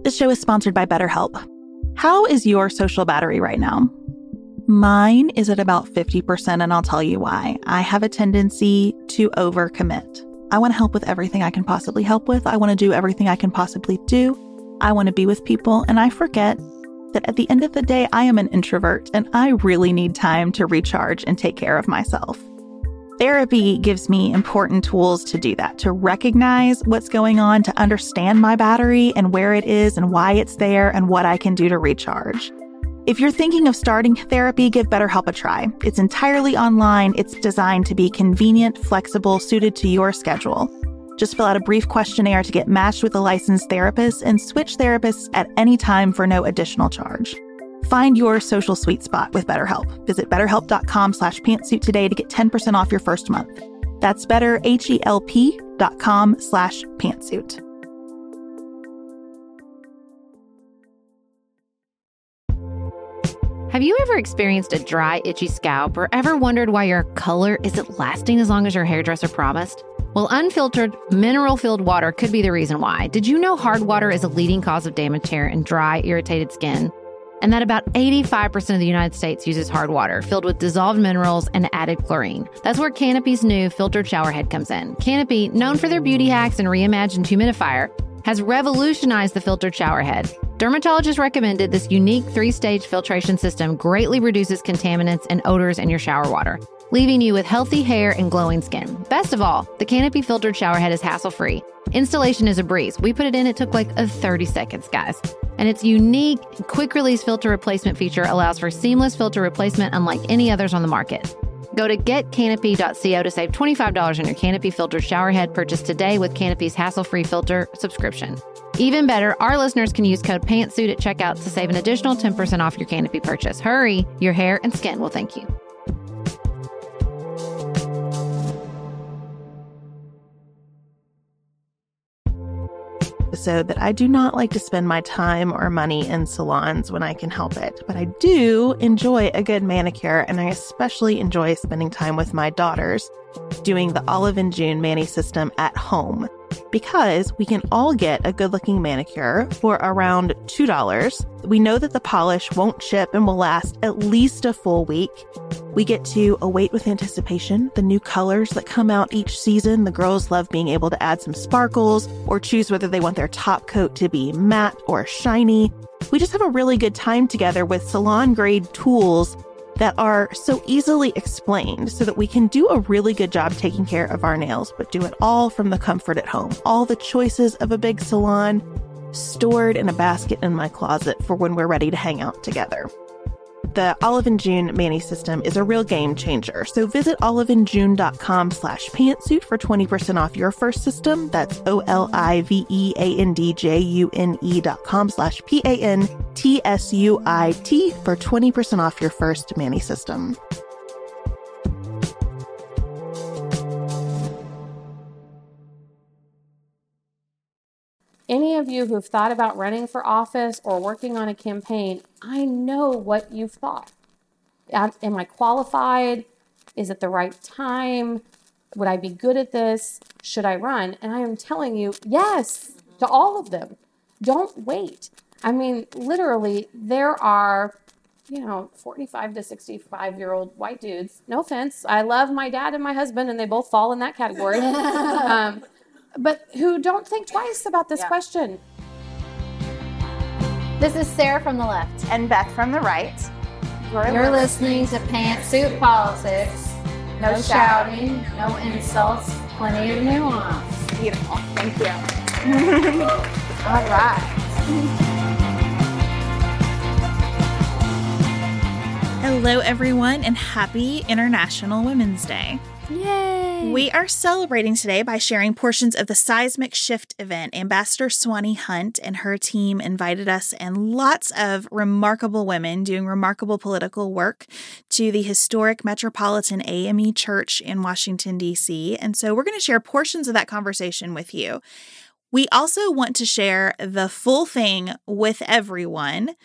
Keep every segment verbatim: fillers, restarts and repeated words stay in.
This show is sponsored by BetterHelp. How is your social battery right now? Mine is at about fifty percent, and I'll tell you why. I have a tendency to overcommit. I want to help with everything I can possibly help with. I want to do everything I can possibly do. I want to be with people, and I forget that at the end of the day, I am an introvert, and I really need time to recharge and take care of myself. Therapy gives me important tools to do that, to recognize what's going on, to understand my battery and where it is and why it's there and what I can do to recharge. If you're thinking of starting therapy, give BetterHelp a try. It's entirely online. It's designed to be convenient, flexible, suited to your schedule. Just fill out a brief questionnaire to get matched with a licensed therapist and switch therapists at any time for no additional charge. Find your social sweet spot with BetterHelp. Visit betterhelp.com slash pantsuit today to get ten percent off your first month. That's betterhelp.com slash pantsuit. Have you ever experienced a dry, itchy scalp or ever wondered why your color isn't lasting as long as your hairdresser promised? Well, unfiltered, mineral-filled water could be the reason why. Did you know hard water is a leading cause of damaged hair and dry, irritated skin? And that about eighty-five percent of the United States uses hard water filled with dissolved minerals and added chlorine. That's where Canopy's new filtered shower head comes in. Canopy, known for their beauty hacks and reimagined humidifier, has revolutionized the filtered shower head. Dermatologists recommended this unique three-stage filtration system greatly reduces contaminants and odors in your shower water, leaving you with healthy hair and glowing skin. Best of all, the Canopy filtered shower head is hassle-free. Installation is a breeze. We put it in, it took like a thirty seconds, guys. And its unique quick-release filter replacement feature allows for seamless filter replacement unlike any others on the market. Go to get canopy dot co to save twenty-five dollars on your Canopy filtered shower head purchase today with Canopy's hassle-free filter subscription. Even better, our listeners can use code PANTSUIT at checkout to save an additional ten percent off your Canopy purchase. Hurry, your hair and skin will thank you. Episode that I do not like to spend my time or money in salons when I can help it, but I do enjoy a good manicure, and I especially enjoy spending time with my daughters doing the Olive and June Mani system at home, because we can all get a good-looking manicure for around two dollars. We know that the polish won't chip and will last at least a full week. We get to await with anticipation the new colors that come out each season. The girls love being able to add some sparkles or choose whether they want their top coat to be matte or shiny. We just have a really good time together with salon-grade tools that are so easily explained so that we can do a really good job taking care of our nails, but do it all from the comfort at home. All the choices of a big salon stored in a basket in my closet for when we're ready to hang out together. The Olive and June Mani system is a real game changer. So visit oliveandjune.com slash pantsuit for twenty percent off your first system. That's O-L-I-V-E-A-N-D-J-U-N-E dot com slash P-A-N-T-S-U-I-T for twenty percent off your first Mani system. Any of you who've thought about running for office or working on a campaign, I know what you've thought. Am I qualified? Is it the right time? Would I be good at this? Should I run? And I am telling you, yes, to all of them. Don't wait. I mean, literally, there are, you know, forty-five to sixty-five-year-old white dudes. No offense. I love my dad and my husband, and they both fall in that category. um, but who don't think twice about this yeah. question. This is Sarah from the left. And Beth from the right. You're, You're listening to Pantsuit Politics. No, no shouting, no insults, plenty of nuance. Beautiful. Thank you. All right. Hello, everyone, and happy International Women's Day. Yay! We are celebrating today by sharing portions of the Seismic Shift event. Ambassador Swanee Hunt and her team invited us and lots of remarkable women doing remarkable political work to the historic Metropolitan A M E Church in Washington, D C. And so we're going to share portions of that conversation with you. We also want to share the full thing with everyone.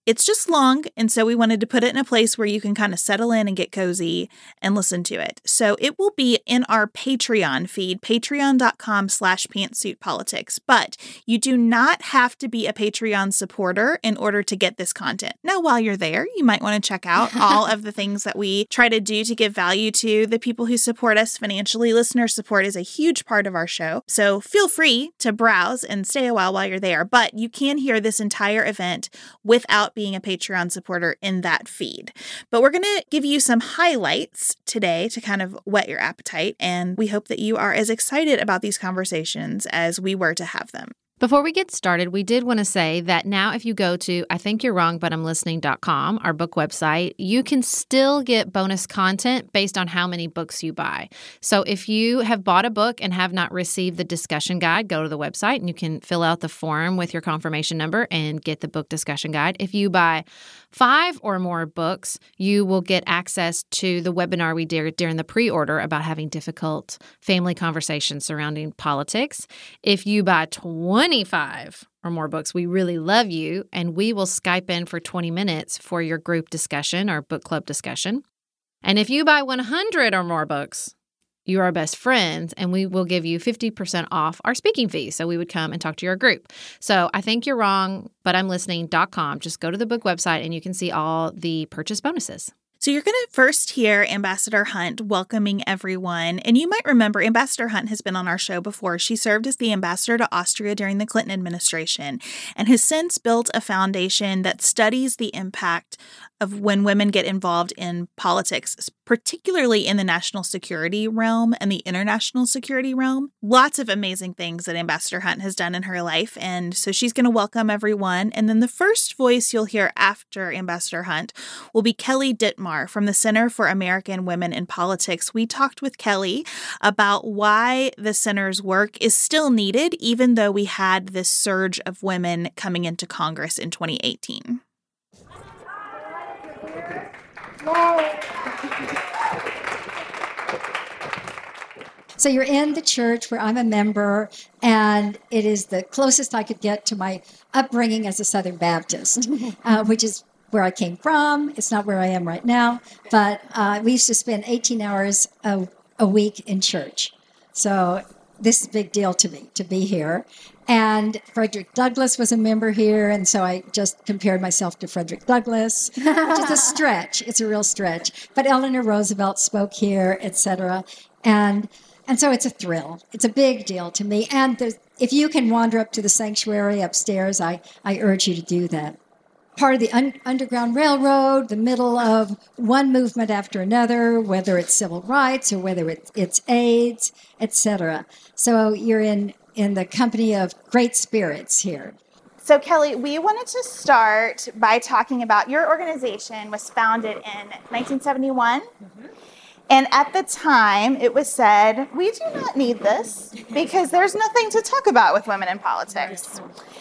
It's just long, and so we wanted to put it in a place where you can kind of settle in and get cozy and listen to it. So it will be in our Patreon feed, patreon.com slash pantsuitpolitics. But you do not have to be a Patreon supporter in order to get this content. Now, while you're there, you might want to check out all of the things that we try to do to give value to the people who support us financially. Listener support is a huge part of our show. So feel free to browse and stay a while while you're there. But you can hear this entire event without being a Patreon supporter in that feed. But we're going to give you some highlights today to kind of whet your appetite, and we hope that you are as excited about these conversations as we were to have them. Before we get started, we did want to say that now if you go to I think you're wrong, but I'm listening dot com, our book website, you can still get bonus content based on how many books you buy. So if you have bought a book and have not received the discussion guide, go to the website and you can fill out the form with your confirmation number and get the book discussion guide. If you buy five or more books, you will get access to the webinar we did during the pre-order about having difficult family conversations surrounding politics. If you buy twenty-five or more books, we really love you, and we will Skype in for twenty minutes for your group discussion or book club discussion. And if you buy one hundred or more books, you are our best friends, and we will give you fifty percent off our speaking fee. So we would come and talk to your group. So I think you're wrong, but I'm listening dot com. Just go to the book website and you can see all the purchase bonuses. So you're going to first hear Ambassador Hunt welcoming everyone. And you might remember Ambassador Hunt has been on our show before. She served as the ambassador to Austria during the Clinton administration and has since built a foundation that studies the impact of when women get involved in politics, particularly in the national security realm and the international security realm. Lots of amazing things that Ambassador Hunt has done in her life. And so she's going to welcome everyone. And then the first voice you'll hear after Ambassador Hunt will be Kelly Dittmar from the Center for American Women in Politics. We talked with Kelly about why the center's work is still needed, even though we had this surge of women coming into Congress in twenty eighteen. So you're in the church where I'm a member, and it is the closest I could get to my upbringing as a Southern Baptist, uh, which is where I came from. It's not where I am right now, but uh, we used to spend eighteen hours a, a week in church. So this is a big deal to me, to be here. And Frederick Douglass was a member here, and so I just compared myself to Frederick Douglass, which is a stretch. It's a real stretch. But Eleanor Roosevelt spoke here, et cetera. And and so it's a thrill. It's a big deal to me. And if you can wander up to the sanctuary upstairs, I, I urge you to do that. Part of the un- Underground Railroad, the middle of one movement after another, whether it's civil rights or whether it's, it's AIDS, et cetera. So you're in, in the company of great spirits here. So Kelly, we wanted to start by talking about your organization was founded in nineteen seventy-one. Mm-hmm. And at the time, it was said, we do not need this because there's nothing to talk about with women in politics.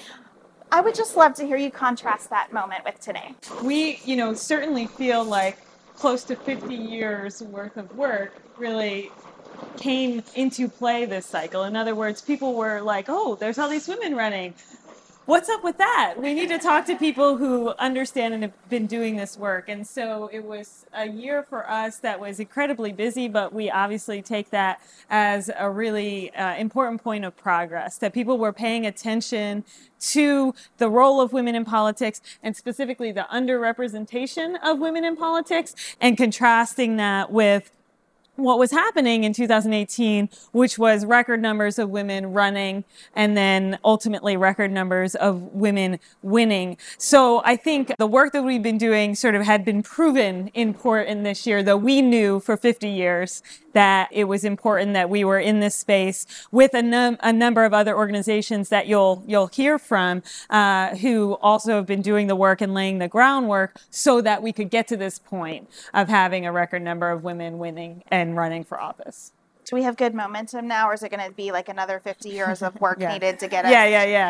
I would just love to hear you contrast that moment with today. We, you know, certainly feel like close to fifty years worth of work really came into play this cycle. In other words, people were like, oh, there's all these women running. What's up with that? We need to talk to people who understand and have been doing this work. And so it was a year for us that was incredibly busy, but we obviously take that as a really uh, important point of progress, that people were paying attention to the role of women in politics and specifically the underrepresentation of women in politics and contrasting that with what was happening in two thousand eighteen, which was record numbers of women running and then ultimately record numbers of women winning. So I think the work that we've been doing sort of had been proven important this year, though we knew for fifty years that it was important that we were in this space with a, num- a number of other organizations that you'll you'll hear from uh, who also have been doing the work and laying the groundwork so that we could get to this point of having a record number of women winning and running for office. Do we have good momentum now, or is it going to be like another fifty years of work yeah. needed to get us? Yeah, yeah, yeah.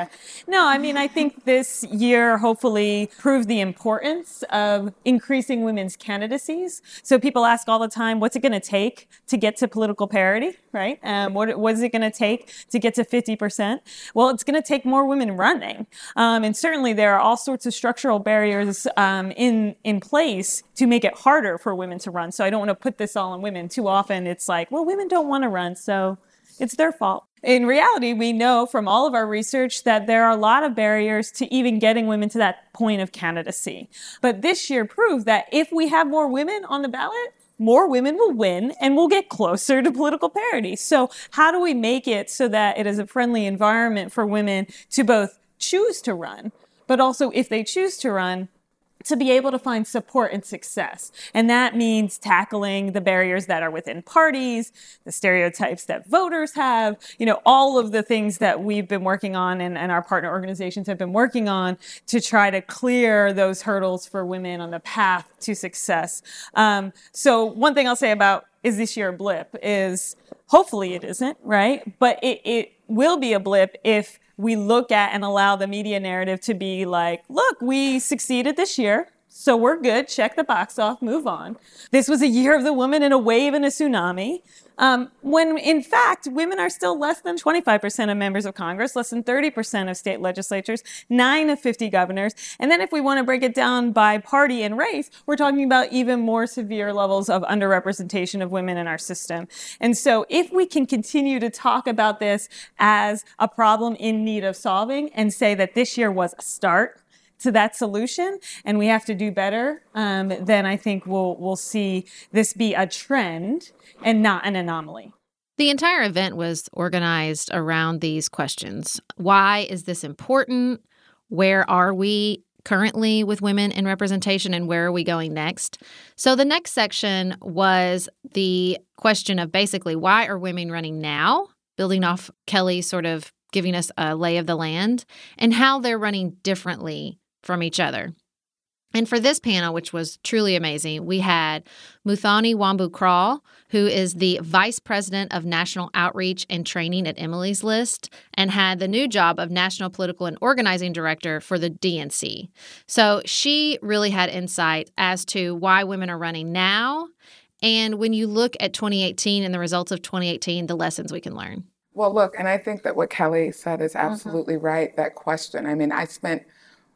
No, I mean, I think this year hopefully proved the importance of increasing women's candidacies. So people ask all the time, what's it going to take to get to political parity, right? Um, what, what is it going to take to get to fifty percent? Well, it's going to take more women running. Um, and certainly there are all sorts of structural barriers um, in, in place to make it harder for women to run. So I don't want to put this all on women. Too often it's like, well, women don't want to run, so it's their fault. In reality, we know from all of our research that there are a lot of barriers to even getting women to that point of candidacy. But this year proved that if we have more women on the ballot, more women will win and we'll get closer to political parity. So how do we make it so that it is a friendly environment for women to both choose to run, but also if they choose to run, to be able to find support and success. And that means tackling the barriers that are within parties, the stereotypes that voters have, you know, all of the things that we've been working on and, and our partner organizations have been working on to try to clear those hurdles for women on the path to success. Um, so one thing I'll say about is this year a blip is hopefully it isn't, right? But it, it will be a blip if we look at and allow the media narrative to be like, look, we succeeded this year, so we're good, check the box off, move on. This was a year of the woman in a wave and a tsunami. Um, when in fact, women are still less than twenty-five percent of members of Congress, less than thirty percent of state legislatures, nine of fifty governors. And then if we want to break it down by party and race, we're talking about even more severe levels of underrepresentation of women in our system. And so if we can continue to talk about this as a problem in need of solving and say that this year was a start to that solution and we have to do better, um, then I think we'll we'll see this be a trend and not an anomaly. The entire event was organized around these questions. Why is this important? Where are we currently with women in representation and where are we going next? So the next section was the question of basically why are women running now, building off Kelly sort of giving us a lay of the land, and how they're running differently from each other. And for this panel, which was truly amazing, we had Muthoni Wambu-Kral, who is the Vice President of National Outreach and Training at Emily's List, and had the new job of National Political and Organizing Director for the D N C. So she really had insight as to why women are running now, and when you look at twenty eighteen and the results of twenty eighteen, the lessons we can learn. Well, look, and I think that what Kelly said is absolutely mm-hmm. right, that question. I mean, I spent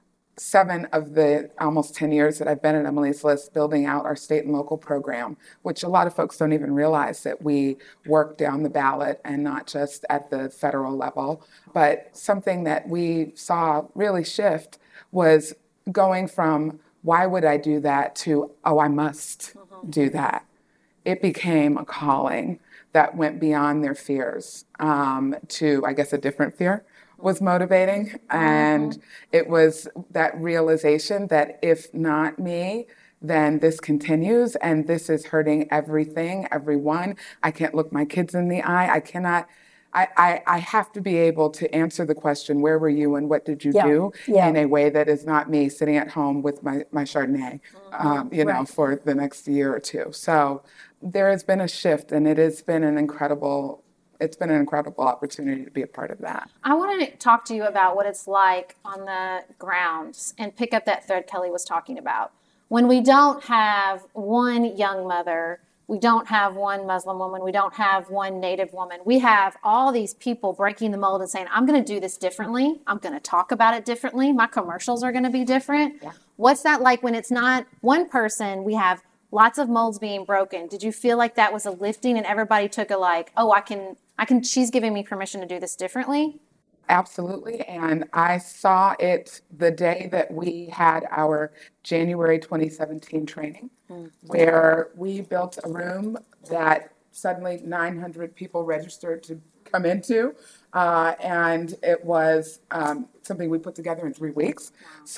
seven of the almost ten years that I've been at Emily's List building out our state and local program, which a lot of folks don't even realize that we work down the ballot and not just at the federal level. But something that we saw really shift was going from, why would I do that, to, oh, I must mm-hmm. do that. It became a calling that went beyond their fears um, to, I guess, a different fear was motivating. And mm-hmm. it was that realization that if not me, then this continues and this is hurting everything, everyone. I can't look my kids in the eye. I cannot, I, I, I have to be able to answer the question, where were you and what did you yeah. do yeah. in a way that is not me sitting at home with my, my Chardonnay, mm-hmm. um, you right. know, for the next year or two. So there has been a shift and it has been an incredible It's been an incredible opportunity to be a part of that. I want to talk to you about what it's like on the grounds and pick up that thread Kelly was talking about. When we don't have one young mother, we don't have one Muslim woman, we don't have one Native woman, we have all these people breaking the mold and saying, I'm going to do this differently. I'm going to talk about it differently. My commercials are going to be different. Yeah. What's that like when it's not one person? We have lots of molds being broken. Did you feel like that was a lifting and everybody took a like, oh, I can... I can, she's giving me permission to do this differently? Absolutely. And I saw it the day that we had our January twenty seventeen training, mm-hmm. where we built a room that suddenly nine hundred people registered to come into. Uh, and it was um, something we put together in three weeks.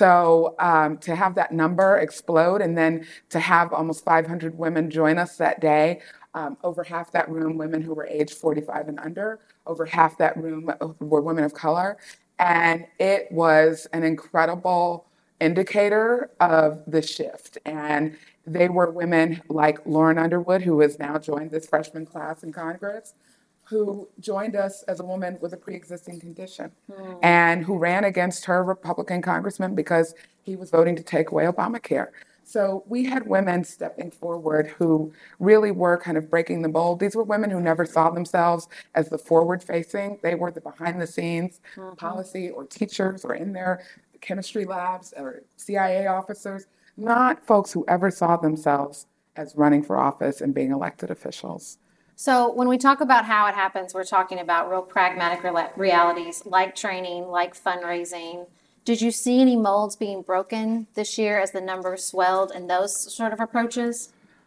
So um, to have that number explode and then to have almost five hundred women join us that day, Um, over half that room, women who were age forty-five and under, over half that room were women of color. And it was an incredible indicator of the shift. And they were women like Lauren Underwood, who has now joined this freshman class in Congress, who joined us as a woman with a pre-existing condition mm. and who ran against her Republican congressman because he was voting to take away Obamacare. So we had women stepping forward who really were kind of breaking the mold. These were women who never saw themselves as the forward-facing. They were the behind-the-scenes mm-hmm. policy or teachers or in their chemistry labs or C I A officers, not folks who ever saw themselves as running for office and being elected officials. So when we talk about how it happens, we're talking about real pragmatic re- realities like training, like fundraising. Did you see any molds being broken this year as the numbers swelled in those sort of approaches?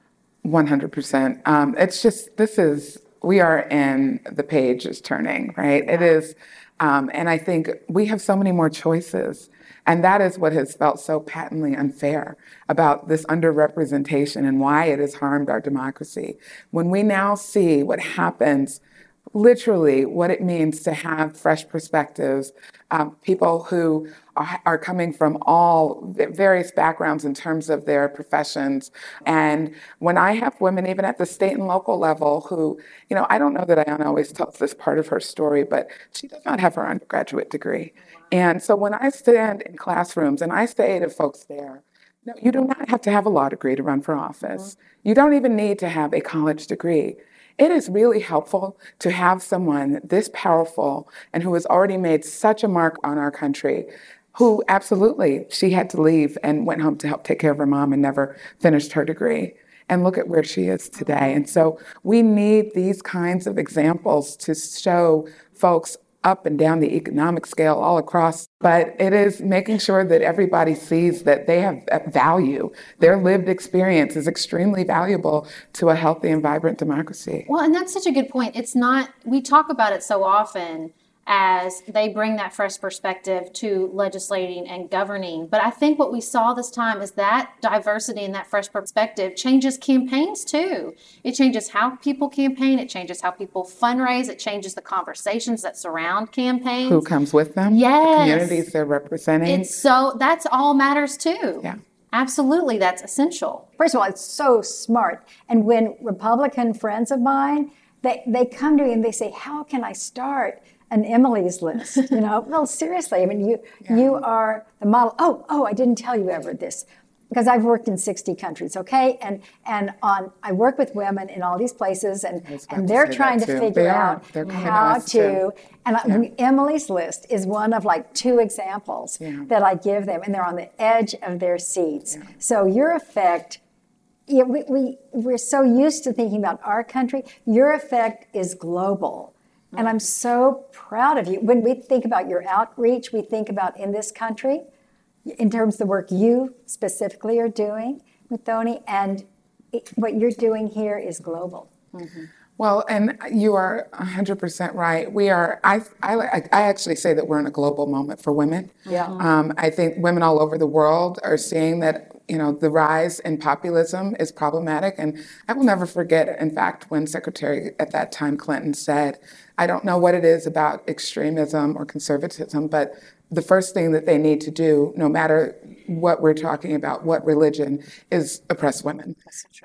one hundred percent. Um, it's just, this is, we are in the page is turning, right? It is, um, and I think we have so many more choices. And that is what has felt so patently unfair about this underrepresentation and why it has harmed our democracy. When we now see what happens, literally what it means to have fresh perspectives, um, people who are, are coming from all various backgrounds in terms of their professions. And when I have women, even at the state and local level, who, you know, I don't know that Ayanna always tells this part of her story, but she does not have her undergraduate degree. And so when I stand in classrooms and I say to folks there, no, you do not have to have a law degree to run for office. Mm-hmm. You don't even need to have a college degree. It is really helpful to have someone this powerful and who has already made such a mark on our country, who absolutely, she had to leave and went home to help take care of her mom and never finished her degree. And look at where she is today. And so we need these kinds of examples to show folks up and down the economic scale all across, but it is making sure that everybody sees that they have value. Their lived experience is extremely valuable to a healthy and vibrant democracy. Well, and that's such a good point. It's not, we talk about it so often as they bring that fresh perspective to legislating and governing. But I think what we saw this time is that diversity and that fresh perspective changes campaigns too. It changes how people campaign. It changes how people fundraise. It changes the conversations that surround campaigns. Who comes with them? Yes. The communities they're representing. It's so, that's all matters too. Yeah. Absolutely, that's essential. First of all, it's so smart. And when Republican friends of mine, they, they come to me and they say, how can I start an Emily's List? You know, well, seriously, I mean, you yeah. you are the model. Oh, oh, I didn't tell you ever this, because I've worked in sixty countries, okay? And and on I work with women in all these places, and, and they're trying to figure out how to, to and yeah. I, Emily's List is one of like two examples yeah. that I give them, and they're on the edge of their seats. Yeah. So your effect, yeah, we, we, we're so used to thinking about our country, your effect is global. And I'm so proud of you. When we think about your outreach, we think about in this country, in terms of the work you specifically are doing with Thony, and it, what you're doing here is global. Mm-hmm. Well, and you are one hundred percent right. We are, I, I, I actually say that we're in a global moment for women. Yeah. Um, I think women all over the world are seeing that, you know, the rise in populism is problematic. And I will never forget, in fact, when Secretary at that time Clinton said, I don't know what it is about extremism or conservatism, but the first thing that they need to do, no matter what we're talking about, what religion, is oppress women.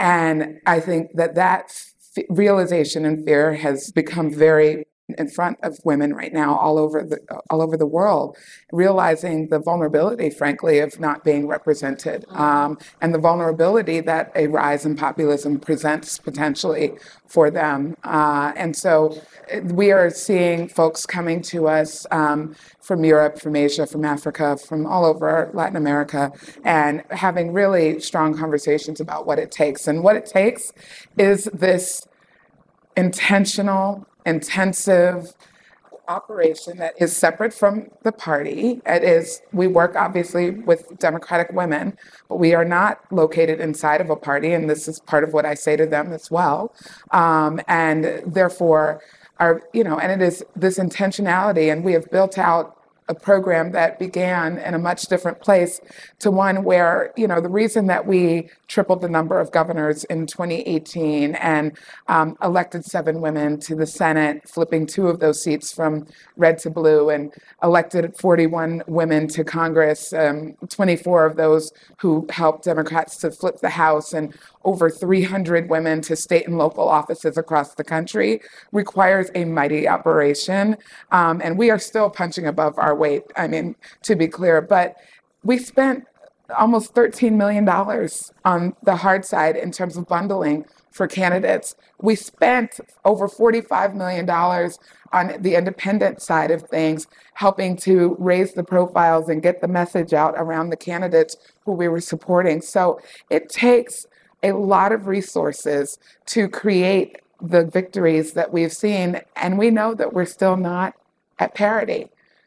And I think that that f- realization and fear has become very in front of women right now all over the all over the world, realizing the vulnerability, frankly, of not being represented, um, and the vulnerability that a rise in populism presents potentially for them. Uh, and so we are seeing folks coming to us um, from Europe, from Asia, from Africa, from all over Latin America, and having really strong conversations about what it takes. And what it takes is this intentional, intensive operation that is separate from the party. It is, we work obviously with Democratic women, but we are not located inside of a party, and this is part of what I say to them as well. Um, and therefore, our, you know, and it is this intentionality, and we have built out a program that began in a much different place to one where, you know, the reason that we tripled the number of governors in twenty eighteen and um, elected seven women to the Senate, flipping two of those seats from red to blue, and elected forty-one women to Congress, um, twenty-four of those who helped Democrats to flip the House, and over three hundred women to state and local offices across the country requires a mighty operation. Um, and we are still punching above our weight, I mean, to be clear. But we spent almost thirteen million dollars on the hard side in terms of bundling for candidates. We spent over forty-five million dollars on the independent side of things, helping to raise the profiles and get the message out around the candidates who we were supporting. So it takes a lot of resources to create the victories that we've seen, and we know that we're still not at parity.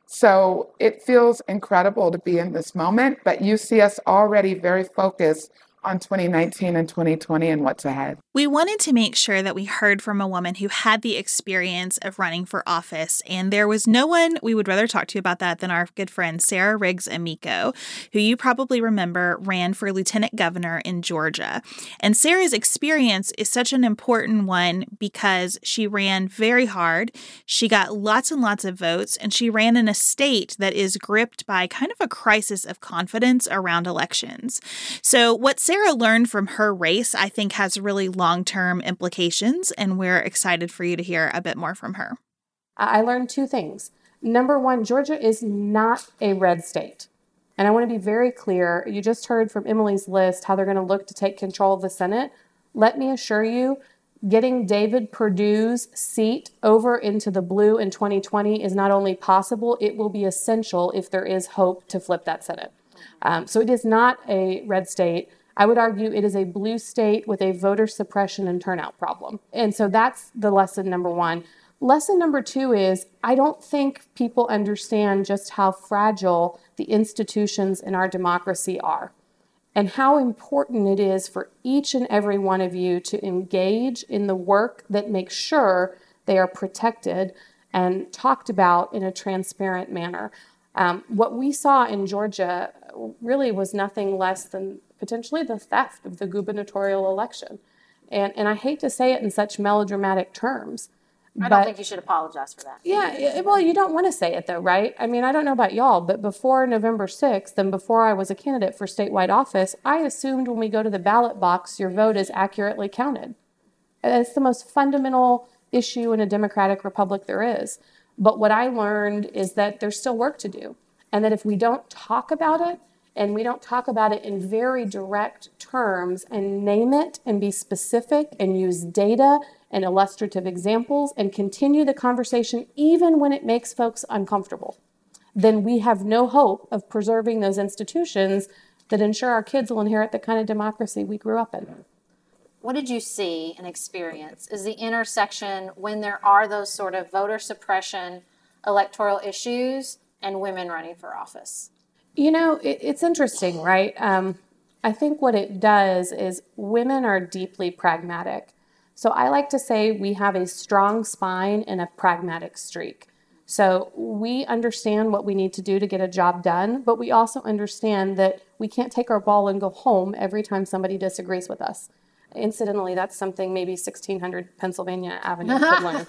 So it feels incredible to be in this moment, but you see us already very focused on twenty nineteen and twenty twenty and what's ahead. We wanted to make sure that we heard from a woman who had the experience of running for office, and there was no one we would rather talk to about that than our good friend Sarah Riggs Amico, who you probably remember ran for lieutenant governor in Georgia. And Sarah's experience is such an important one because she ran very hard, she got lots and lots of votes, and she ran in a state that is gripped by kind of a crisis of confidence around elections. So what Sarah learned from her race, I think, has really long-term implications, and we're excited for you to hear a bit more from her. I learned two things. Number one, Georgia is not a red state. And I want to be very clear. You just heard from Emily's list how they're going to look to take control of the Senate. Let me assure you, getting David Perdue's seat over into the blue in twenty twenty is not only possible, it will be essential if there is hope to flip that Senate. Um, so it is not a red state. I would argue it is a blue state with a voter suppression and turnout problem. And so that's the lesson number one. Lesson number two is I don't think people understand just how fragile the institutions in our democracy are and how important it is for each and every one of you to engage in the work that makes sure they are protected and talked about in a transparent manner. Um, what we saw in Georgia really was nothing less than potentially the theft of the gubernatorial election. And and I hate to say it in such melodramatic terms. I but, don't think you should apologize for that. Yeah, it, well, you don't want to say it though, right? I mean, I don't know about y'all, but before November sixth and before I was a candidate for statewide office, I assumed when we go to the ballot box, your vote is accurately counted. And it's the most fundamental issue in a democratic republic there is. But what I learned is that there's still work to do. And that if we don't talk about it, and we don't talk about it in very direct terms and name it and be specific and use data and illustrative examples and continue the conversation even when it makes folks uncomfortable, then we have no hope of preserving those institutions that ensure our kids will inherit the kind of democracy we grew up in. What did you see and experience is the intersection when there are those sort of voter suppression, electoral issues, and women running for office? You know, it, it's interesting, right? Um, I think what it does is women are deeply pragmatic. So I like to say we have a strong spine and a pragmatic streak. So we understand what we need to do to get a job done, but we also understand that we can't take our ball and go home every time somebody disagrees with us. Incidentally, that's something maybe sixteen hundred Pennsylvania Avenue could learn.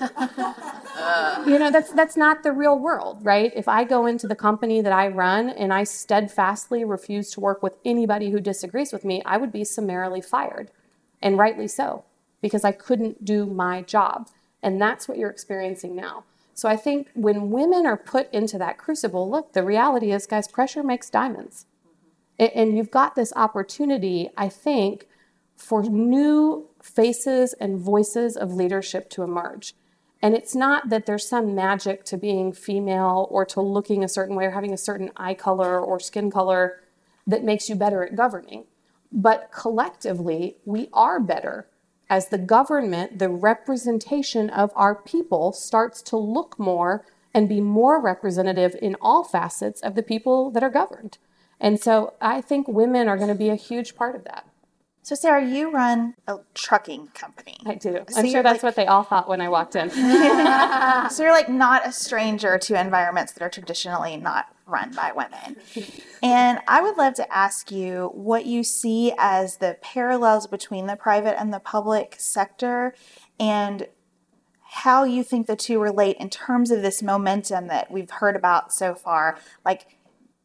You know, that's that's not the real world, right? If I go into the company that I run and I steadfastly refuse to work with anybody who disagrees with me, I would be summarily fired, and rightly so, because I couldn't do my job. And that's what you're experiencing now. So I think when women are put into that crucible, look, the reality is, guys, pressure makes diamonds. Mm-hmm. And you've got this opportunity, I think, for new faces and voices of leadership to emerge. And it's not that there's some magic to being female or to looking a certain way or having a certain eye color or skin color that makes you better at governing. But collectively, we are better as the government, the representation of our people starts to look more and be more representative in all facets of the people that are governed. And so I think women are going to be a huge part of that. So, Sarah, you run a trucking company. I do. So I'm sure that's like, what they all thought when I walked in. So you're like not a stranger to environments that are traditionally not run by women. And I would love to ask you what you see as the parallels between the private and the public sector and how you think the two relate in terms of this momentum that we've heard about so far. Like,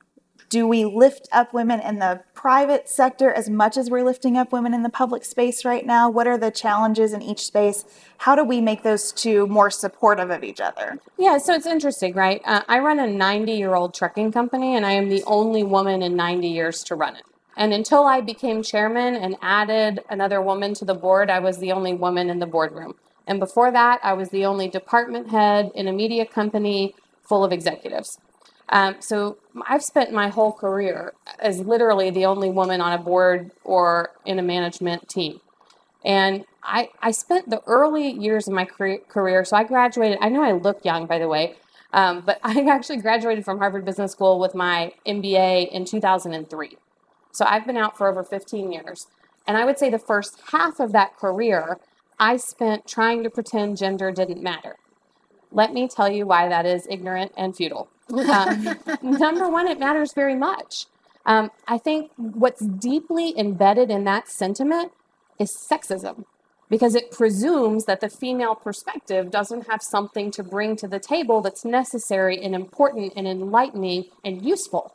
Do we lift up women in the private sector as much as we're lifting up women in the public space right now? What are the challenges in each space? How do we make those two more supportive of each other? Yeah, so it's interesting, right? Uh, I run a ninety-year-old trucking company, and I am the only woman in ninety years to run it. And until I became chairman and added another woman to the board, I was the only woman in the boardroom. And before that, I was the only department head in a media company full of executives. Um, so I've spent my whole career as literally the only woman on a board or in a management team. And I, I spent the early years of my career, so I graduated, I know I look young, by the way, um, but I actually graduated from Harvard Business School with my M B A in two thousand three. So I've been out for over fifteen years. And I would say the first half of that career, I spent trying to pretend gender didn't matter. Let me tell you why that is ignorant and futile. Um, number one, it matters very much. Um, I think what's deeply embedded in that sentiment is sexism, because it presumes that the female perspective doesn't have something to bring to the table that's necessary and important and enlightening and useful.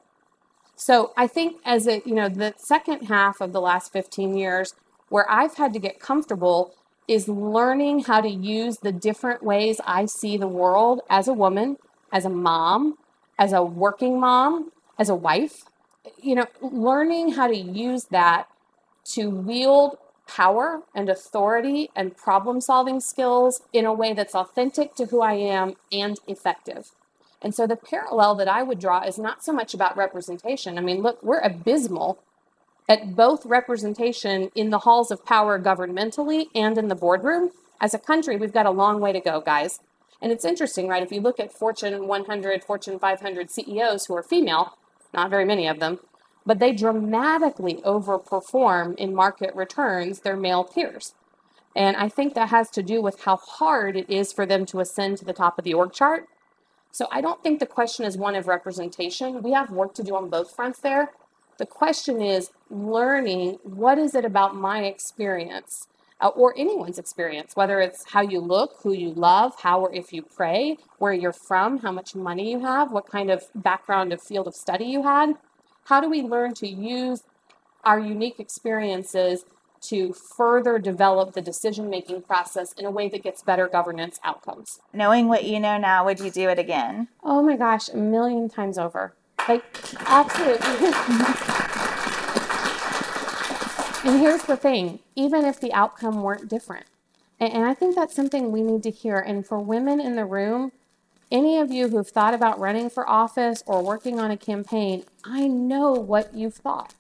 So I think as a, you know, the second half of the last fifteen years, where I've had to get comfortable is learning how to use the different ways I see the world as a woman, as a mom, as a working mom, as a wife, you know, learning how to use that to wield power and authority and problem-solving skills in a way that's authentic to who I am and effective. And so the parallel that I would draw is not so much about representation. I mean, look, we're abysmal at both representation in the halls of power governmentally and in the boardroom. As a country, we've got a long way to go, guys. And it's interesting, right? If you look at Fortune one hundred, Fortune five hundred C E Os who are female, not very many of them, but they dramatically overperform in market returns their male peers. And I think that has to do with how hard it is for them to ascend to the top of the org chart. So I don't think the question is one of representation. We have work to do on both fronts there. The question is learning, what is it about my experience uh, or anyone's experience, whether it's how you look, who you love, how or if you pray, where you're from, how much money you have, what kind of background of field of study you had. How do we learn to use our unique experiences to further develop the decision-making process in a way that gets better governance outcomes? Knowing what you know now, would you do it again? Oh my gosh, a million times over. Like, absolutely. And here's the thing, even if the outcome weren't different, and, and I think that's something we need to hear. And for women in the room, any of you who've thought about running for office or working on a campaign, I know what you've thought.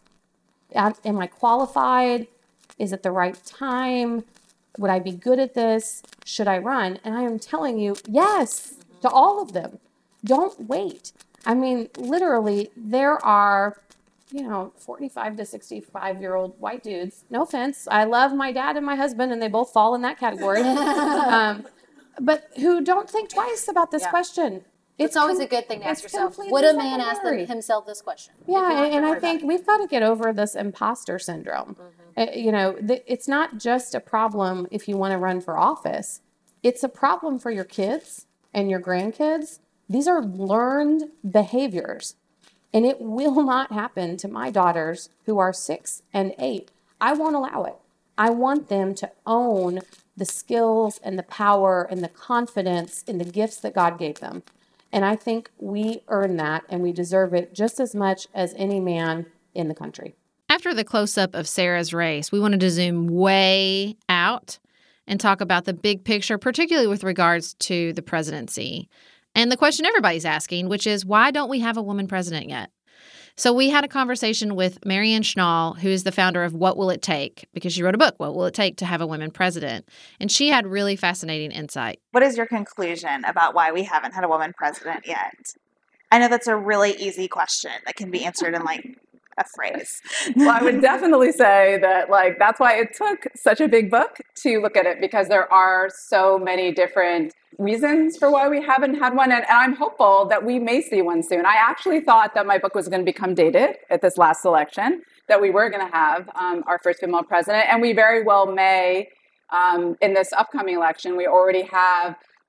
Am I qualified? Is it the right time? Would I be good at this? Should I run? And I am telling you, yes, to all of them. Don't wait. I mean, literally, there are, you know, forty-five to sixty-five year old white dudes. No offense. I love my dad and my husband, and they both fall in that category. um, but who don't think twice about this Yeah. question. It's, It's always com- a good thing to ask it's yourself. completely Would a man ask secondary. them, himself this question? If you Yeah, don't have and, to and I worry think about we've got to get over this imposter syndrome. Uh, you know, th- it's not just a problem if you want to run for office. It's a problem for your kids and your grandkids. These are learned behaviors, and it will not happen to my daughters who are six and eight. I won't allow it. I want them to own the skills and the power and the confidence in the gifts that God gave them. And I think we earn that, and we deserve it just as much as any man in the country. After the close-up of Sarah's race, we wanted to zoom way out and talk about the big picture, particularly with regards to the presidency. And the question everybody's asking, which is, why don't we have a woman president yet? So we had a conversation with Marianne Schnall, who is the founder of What Will It Take? Because she wrote a book, What Will It Take to Have a Woman President? And she had really fascinating insight. What is your conclusion about why we haven't had a woman president yet? I know that's a really easy question that can be answered in like a phrase. Well, I would definitely say that, like, that's why it took such a big book to look at it, because there are so many different reasons for why we haven't had one. And, and I'm hopeful that we may see one soon. I actually thought that my book was going to become dated at this last election, that we were going to have um, our first female president. And we very well may um, in this upcoming election. We already have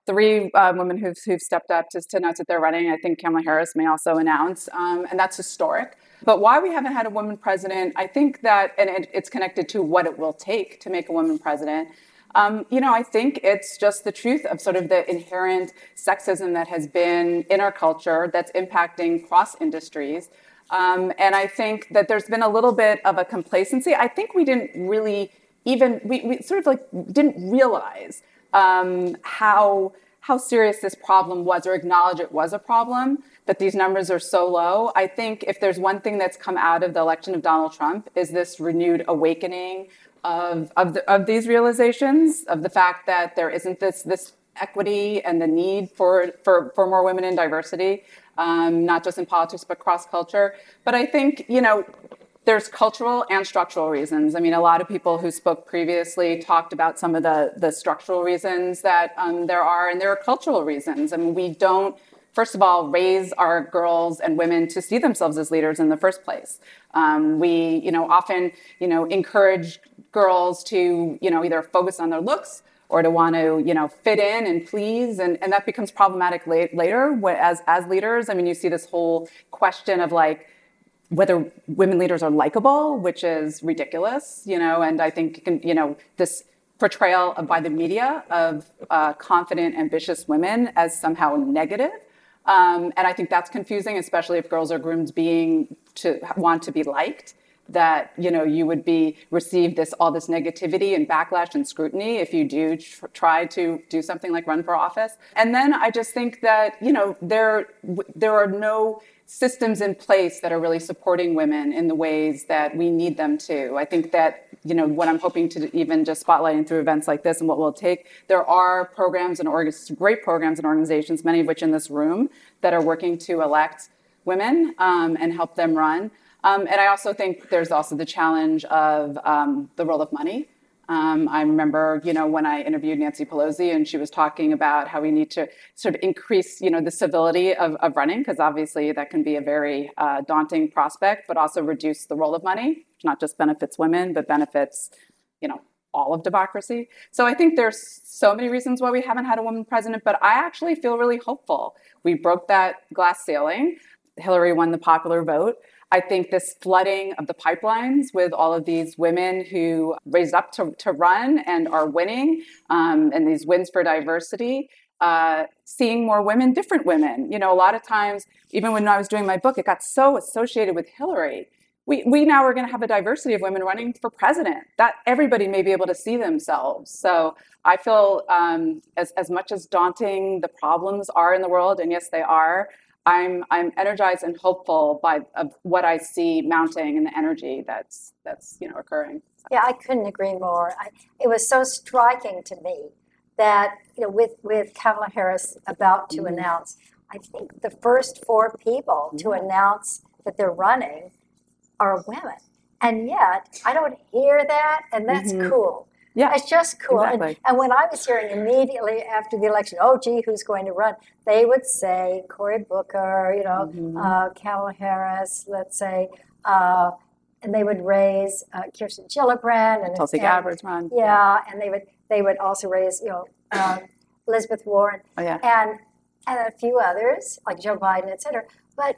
three uh, women who've, who've stepped up to, to announce that they're running. I think Kamala Harris may also announce, um, and that's historic. But why we haven't had a woman president, I think that, and it, it's connected to what it will take to make a woman president. Um, you know, I think it's just the truth of sort of the inherent sexism that has been in our culture that's impacting cross industries. Um, and I think that there's been a little bit of a complacency. I think we didn't really even, we, we sort of like didn't realize um, how how serious this problem was, or acknowledge it was a problem, that these numbers are so low. I think if there's one thing that's come out of the election of Donald Trump is this renewed awakening of of, the, of these realizations, of the fact that there isn't this this equity and the need for for, for more women in diversity, um, not just in politics, but cross culture. But I think, you know, there's cultural and structural reasons. I mean, a lot of people who spoke previously talked about some of the, the structural reasons that um, there are, and there are cultural reasons. I mean, we don't, first of all, raise our girls and women to see themselves as leaders in the first place. Um, we, you know, often, you know, encourage girls to, you know, either focus on their looks or to want to, you know, fit in and please. And, and that becomes problematic late, later as, as leaders. I mean, you see this whole question of like, whether women leaders are likable, which is ridiculous, you know, and I think, you know, this portrayal of, by the media of uh, confident, ambitious women as somehow negative. Um, and I think that's confusing, especially if girls are groomed being to want to be liked, that, you know, you would be receive this, all this negativity and backlash and scrutiny if you do tr- try to do something like run for office. And then I just think that, you know, there, there are no systems in place that are really supporting women in the ways that we need them to. I think that, you know, what I'm hoping to even just spotlighting through events like this and what we'll take, there are programs and org- great programs and organizations, many of which in this room, that are working to elect women um, and help them run. Um, and I also think there's also the challenge of um, the role of money. Um, I remember, you know, when I interviewed Nancy Pelosi and she was talking about how we need to sort of increase, you know, the civility of, of running, because obviously that can be a very uh, daunting prospect, but also reduce the role of money, which not just benefits women, but benefits, you know, all of democracy. So I think there's so many reasons why we haven't had a woman president, but I actually feel really hopeful. We broke that glass ceiling. Hillary won the popular vote. I think this flooding of the pipelines with all of these women who raised up to, to run and are winning, um, and these wins for diversity, uh, seeing more women, different women. You know, a lot of times, even when I was doing my book, it got so associated with Hillary. We, we now are going to have a diversity of women running for president, that everybody may be able to see themselves. So I feel um, as, as much as daunting the problems are in the world, and yes, they are, I'm I'm energized and hopeful by of what I see mounting and the energy that's that's you know occurring. So. Yeah, I couldn't agree more. I, it was so striking to me that, you know, with with Kamala Harris about to mm-hmm. announce, I think the first four people mm-hmm. to announce that they're running are women, and yet I don't hear that, and that's mm-hmm. cool. Yeah, it's just cool. Exactly. And, and when I was hearing immediately after the election, oh, gee, who's going to run? They would say Cory Booker, you know, mm-hmm. uh, Kamala Harris, let's say, uh, and they would raise uh, Kirsten Gillibrand and Tulsi Gabbard's run. Yeah, yeah, and they would they would also raise, you know, um, Elizabeth Warren, oh, yeah. and and a few others like Joe Biden, et cetera. But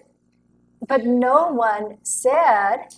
but no one said,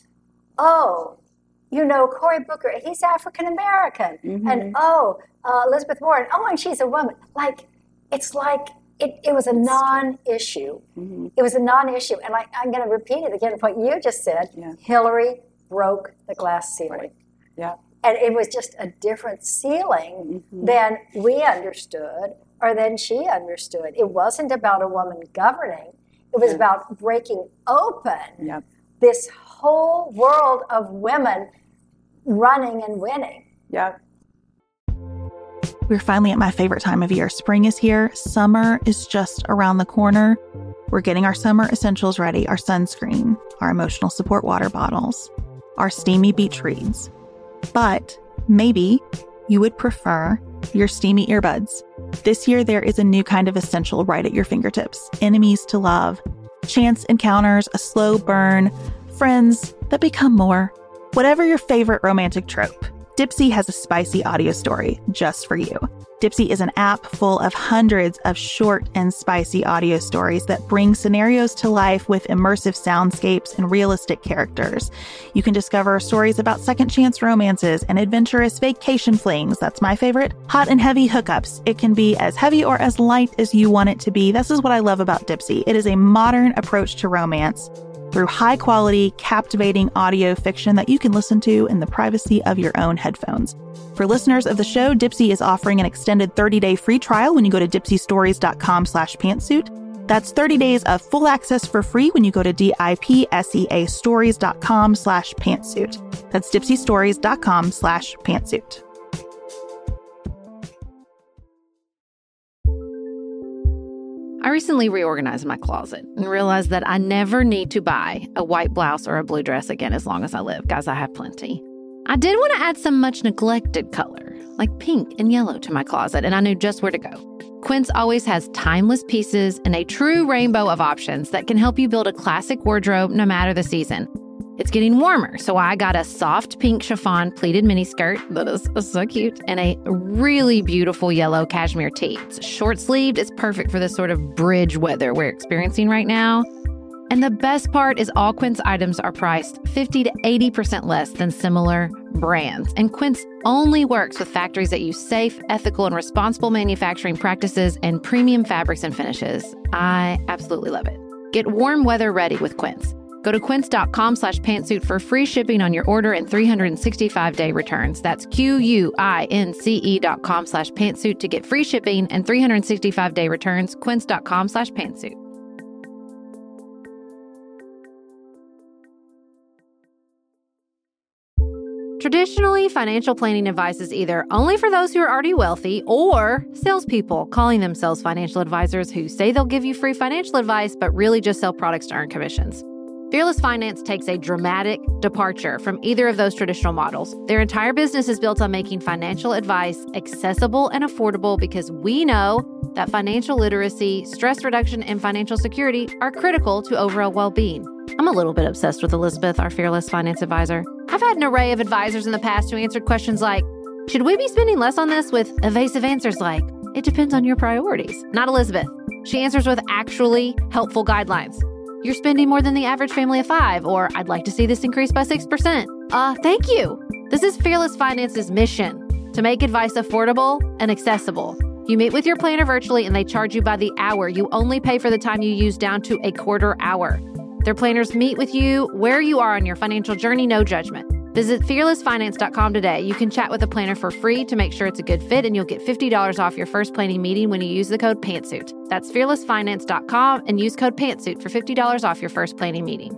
oh, you know, Cory Booker, he's African-American. Mm-hmm. And, oh, uh, Elizabeth Warren, oh, and she's a woman. Like, it's like, it, it was a non-issue. Mm-hmm. It was a non-issue. And I, I'm going to repeat it again, what you just said. Yeah. Hillary broke the glass ceiling. Right. Yeah. And it was just a different ceiling mm-hmm. than we understood or than she understood. It wasn't about a woman governing. It was yeah. about breaking open yep. this whole world of women running and winning. Yeah. We're finally at my favorite time of year. Spring is here. Summer is just around the corner. We're getting our summer essentials ready, our sunscreen, our emotional support water bottles, our steamy beach reads. But maybe you would prefer your steamy earbuds. This year, there is a new kind of essential right at your fingertips. Enemies to love, chance encounters, a slow burn, friends that become more. Whatever your favorite romantic trope, Dipsea has a spicy audio story just for you. Dipsea is an app full of hundreds of short and spicy audio stories that bring scenarios to life with immersive soundscapes and realistic characters. You can discover stories about second chance romances and adventurous vacation flings. That's my favorite. Hot and heavy hookups. It can be as heavy or as light as you want it to be. This is what I love about Dipsea. It is a modern approach to romance through high-quality, captivating audio fiction that you can listen to in the privacy of your own headphones. For listeners of the show, Dipsea is offering an extended thirty-day free trial when you go to dipseastories.com slash pantsuit. That's thirty days of full access for free when you go to dipsea stories.com slash pantsuit. That's dipseastories.com slash pantsuit. I recently reorganized my closet and realized that I never need to buy a white blouse or a blue dress again as long as I live. Guys, I have plenty. I did want to add some much neglected color, like pink and yellow, to my closet, and I knew just where to go. Quince always has timeless pieces and a true rainbow of options that can help you build a classic wardrobe no matter the season. It's getting warmer, so I got a soft pink chiffon pleated miniskirt that is so cute, and a really beautiful yellow cashmere tee. It's short-sleeved. It's perfect for this sort of bridge weather we're experiencing right now. And the best part is all Quince items are priced fifty to eighty percent less than similar brands. And Quince only works with factories that use safe, ethical, and responsible manufacturing practices and premium fabrics and finishes. I absolutely love it. Get warm weather ready with Quince. Go to quince.com slash pantsuit for free shipping on your order and three hundred sixty-five day returns. That's Q-U-I-N-C-E dot com slash pantsuit to get free shipping and three hundred sixty-five day returns. Quince.com slash pantsuit. Traditionally, financial planning advice is either only for those who are already wealthy or salespeople calling themselves financial advisors who say they'll give you free financial advice but really just sell products to earn commissions. Fearless Finance takes a dramatic departure from either of those traditional models. Their entire business is built on making financial advice accessible and affordable because we know that financial literacy, stress reduction, and financial security are critical to overall well-being. I'm a little bit obsessed with Elizabeth, our Fearless Finance advisor. I've had an array of advisors in the past who answered questions like, should we be spending less on this, with evasive answers like, it depends on your priorities. Not Elizabeth. She answers with actually helpful guidelines. You're spending more than the average family of five, or I'd like to see this increase by six percent. Uh, thank you. This is Fearless Finance's mission, to make advice affordable and accessible. You meet with your planner virtually and they charge you by the hour. You only pay for the time you use down to a quarter hour. Their planners meet with you where you are on your financial journey, no judgment. Visit fearless finance dot com today. You can chat with a planner for free to make sure it's a good fit, and you'll get fifty dollars off your first planning meeting when you use the code PANTSUIT. That's fearless finance dot com and use code PANTSUIT for fifty dollars off your first planning meeting.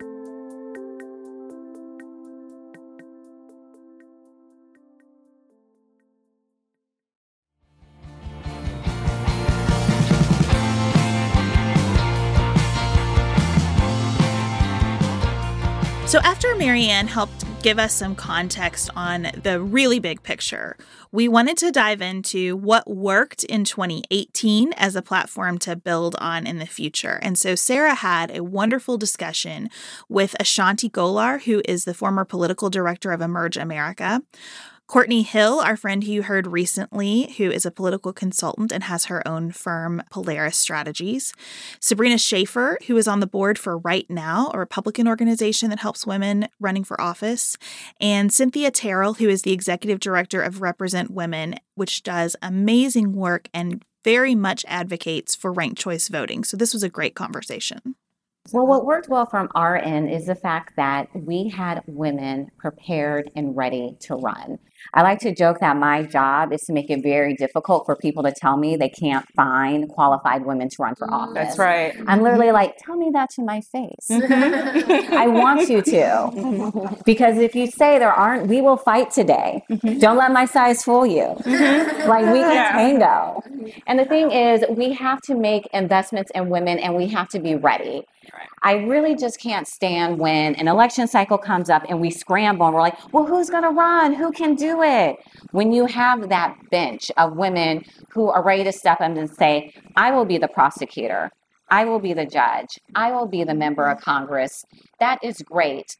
So after Marianne helped give us some context on the really big picture, we wanted to dive into what worked in twenty eighteen as a platform to build on in the future. And so Sarah had a wonderful discussion with Ashanti Golar, who is the former political director of Emerge America. Courtney Hill, our friend who you heard recently, who is a political consultant and has her own firm, Polaris Strategies. Sabrina Schaefer, who is on the board for Right Now, a Republican organization that helps women running for office. And Cynthia Terrell, who is the executive director of Represent Women, which does amazing work and very much advocates for ranked choice voting. So this was a great conversation. Well, what worked well from our end is the fact that we had women prepared and ready to run. I like to joke that my job is to make it very difficult for people to tell me they can't find qualified women to run for office. That's right. I'm literally like, tell me that to my face. I want you to. Because if you say there aren't, we will fight today. Don't let my size fool you. Like, we can yeah. tango. And the thing is, we have to make investments in women, and we have to be ready. I really just can't stand when an election cycle comes up and we scramble and we're like, well, who's going to run? Who can do it? When you have that bench of women who are ready to step up and say, I will be the prosecutor. I will be the judge. I will be the member of Congress. That is great.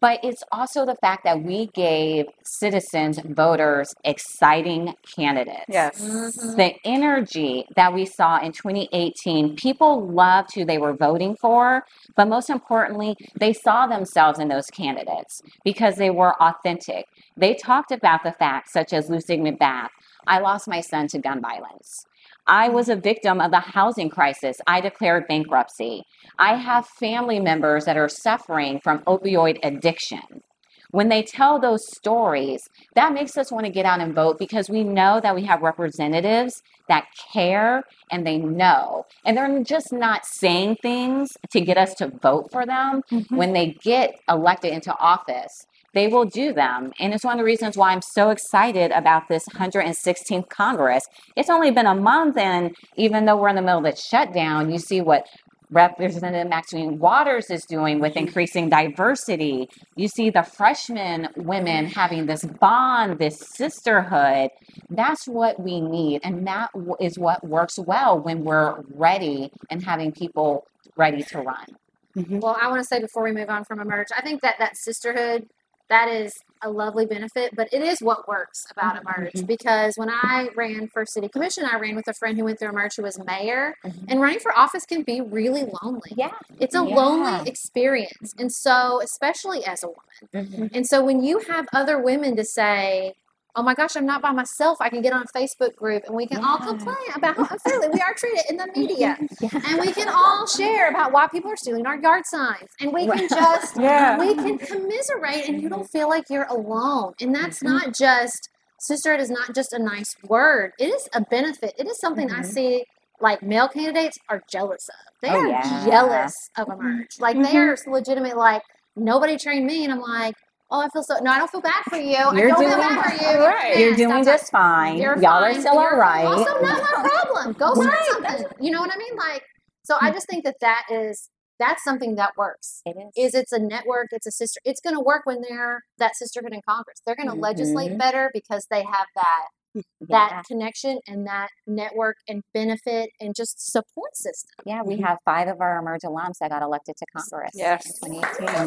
But it's also the fact that we gave citizens, voters, exciting candidates. Yes. Mm-hmm. The energy that we saw in twenty eighteen, people loved who they were voting for, but most importantly, they saw themselves in those candidates because they were authentic. They talked about the facts, such as Lucy McBath. I lost my son to gun violence. I was a victim of the housing crisis. I declared bankruptcy. I have family members that are suffering from opioid addiction. When they tell those stories, that makes us want to get out and vote because we know that we have representatives that care and they know. And they're just not saying things to get us to vote for them. Mm-hmm. When they get elected into office, they will do them. And it's one of the reasons why I'm so excited about this one hundred sixteenth Congress. It's only been a month, and even though we're in the middle of the shutdown, you see what Representative Maxine Waters is doing with increasing diversity. You see the freshman women having this bond, this sisterhood. That's what we need. And that is what works well when we're ready and having people ready to run. Mm-hmm. Well, I want to say before we move on from Emerge, I think that that sisterhood, that is a lovely benefit, but it is what works about Emerge. Mm-hmm. Because when I ran for city commission, I ran with a friend who went through Emerge who was mayor, mm-hmm. and running for office can be really lonely. Yeah. It's a yeah. lonely experience. And so, especially as a woman. Mm-hmm. And so when you have other women to say, oh my gosh, I'm not by myself. I can get on a Facebook group and we can yeah. all complain about how unfairly we are treated in the media. Yeah. And we can all share about why people are stealing our yard signs. And we can just, yeah. we can commiserate and you don't feel like you're alone. And that's mm-hmm. not just, sisterhood is not just a nice word. It is a benefit. It is something mm-hmm. I see like male candidates are jealous of. They oh, are yeah. jealous of Emerge. Like mm-hmm. they are legitimate, like nobody trained me. And I'm like, oh, I feel so, no, I don't feel bad for you. You're I don't doing, feel bad for you. Right. You're doing just fine. You're Y'all fine. are still all right. Also not my problem. Go start something. You know what I mean? Like, so I just think that that is, that's something that works. It is. Is it's a network, it's a sister. It's going to work when they're that sisterhood in Congress. They're going to mm-hmm. legislate better because they have that that yeah. connection and that network and benefit and just support system. Yeah, we have five of our Emerge alums that got elected to Congress yes. in twenty eighteen.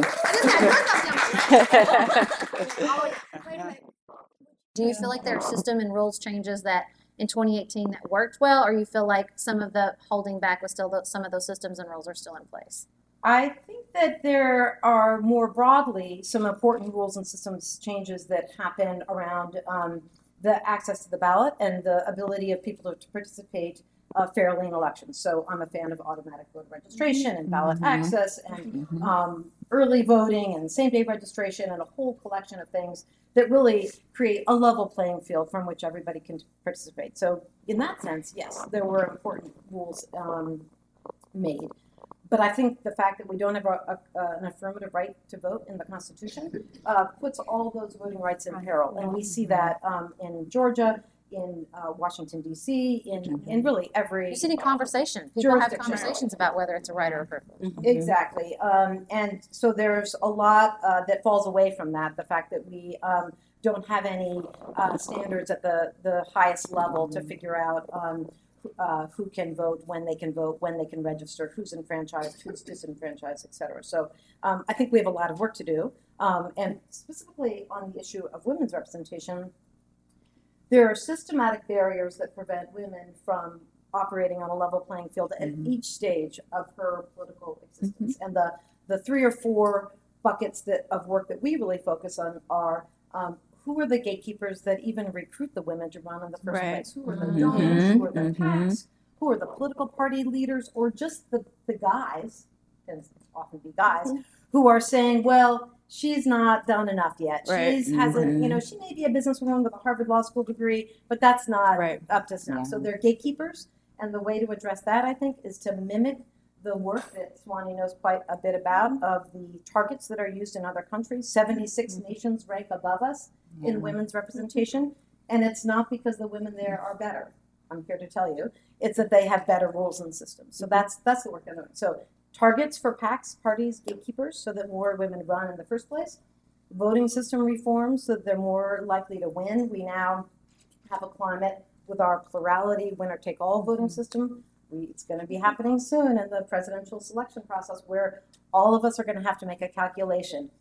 Do you feel like there are system and rules changes that in twenty eighteen that worked well, or you feel like some of the holding back was still the, some of those systems and rules are still in place? I think that there are more broadly some important rules and systems changes that happen around um, the access to the ballot and the ability of people to, to participate uh, fairly in elections. So I'm a fan of automatic voter registration and ballot mm-hmm. access and mm-hmm. um, early voting and same-day registration and a whole collection of things that really create a level playing field from which everybody can participate. So in that sense, yes, there were important rules um, made. But I think the fact that we don't have a, a, an affirmative right to vote in the Constitution uh, puts all those voting rights in peril. And we see that um, in Georgia, in uh, Washington, D C, in, in really every You see in conversation. People have conversations about whether it's a right or a privilege. Mm-hmm. Exactly. Um, and so there's a lot uh, that falls away from that, the fact that we um, don't have any uh, standards at the, the highest level to figure out um, Uh, who can vote, when they can vote, when they can register, who's enfranchised, who's disenfranchised, et cetera. So um, I think we have a lot of work to do. Um, and specifically on the issue of women's representation, there are systematic barriers that prevent women from operating on a level playing field at mm-hmm. each stage of her political existence. Mm-hmm. And the, the three or four buckets that of work that we really focus on are um, who are the gatekeepers that even recruit the women to run in the first right. place? Who are the mm-hmm. donors? Who are the mm-hmm. PACs? Who are the political party leaders? Or just the, the guys, and often be guys, mm-hmm. who are saying, well, she's not done enough yet. Right. She's hasn't, mm-hmm. you know, she may be a businesswoman with a Harvard Law School degree, but that's not right. up to snuff. Yeah. So they're gatekeepers. And the way to address that, I think, is to mimic the work that Swanee knows quite a bit about of the targets that are used in other countries. seventy-six mm-hmm. nations rank above us yeah. in women's representation. And it's not because the women there are better. I'm here to tell you. It's that they have better rules and systems. So that's that's the work I'm doing. So targets for PACs, parties, gatekeepers, so that more women run in the first place. Voting system reforms so that they're more likely to win. We now have a climate with our plurality winner-take-all voting system. We, it's going to be happening soon in the presidential selection process where all of us are going to have to make a calculation.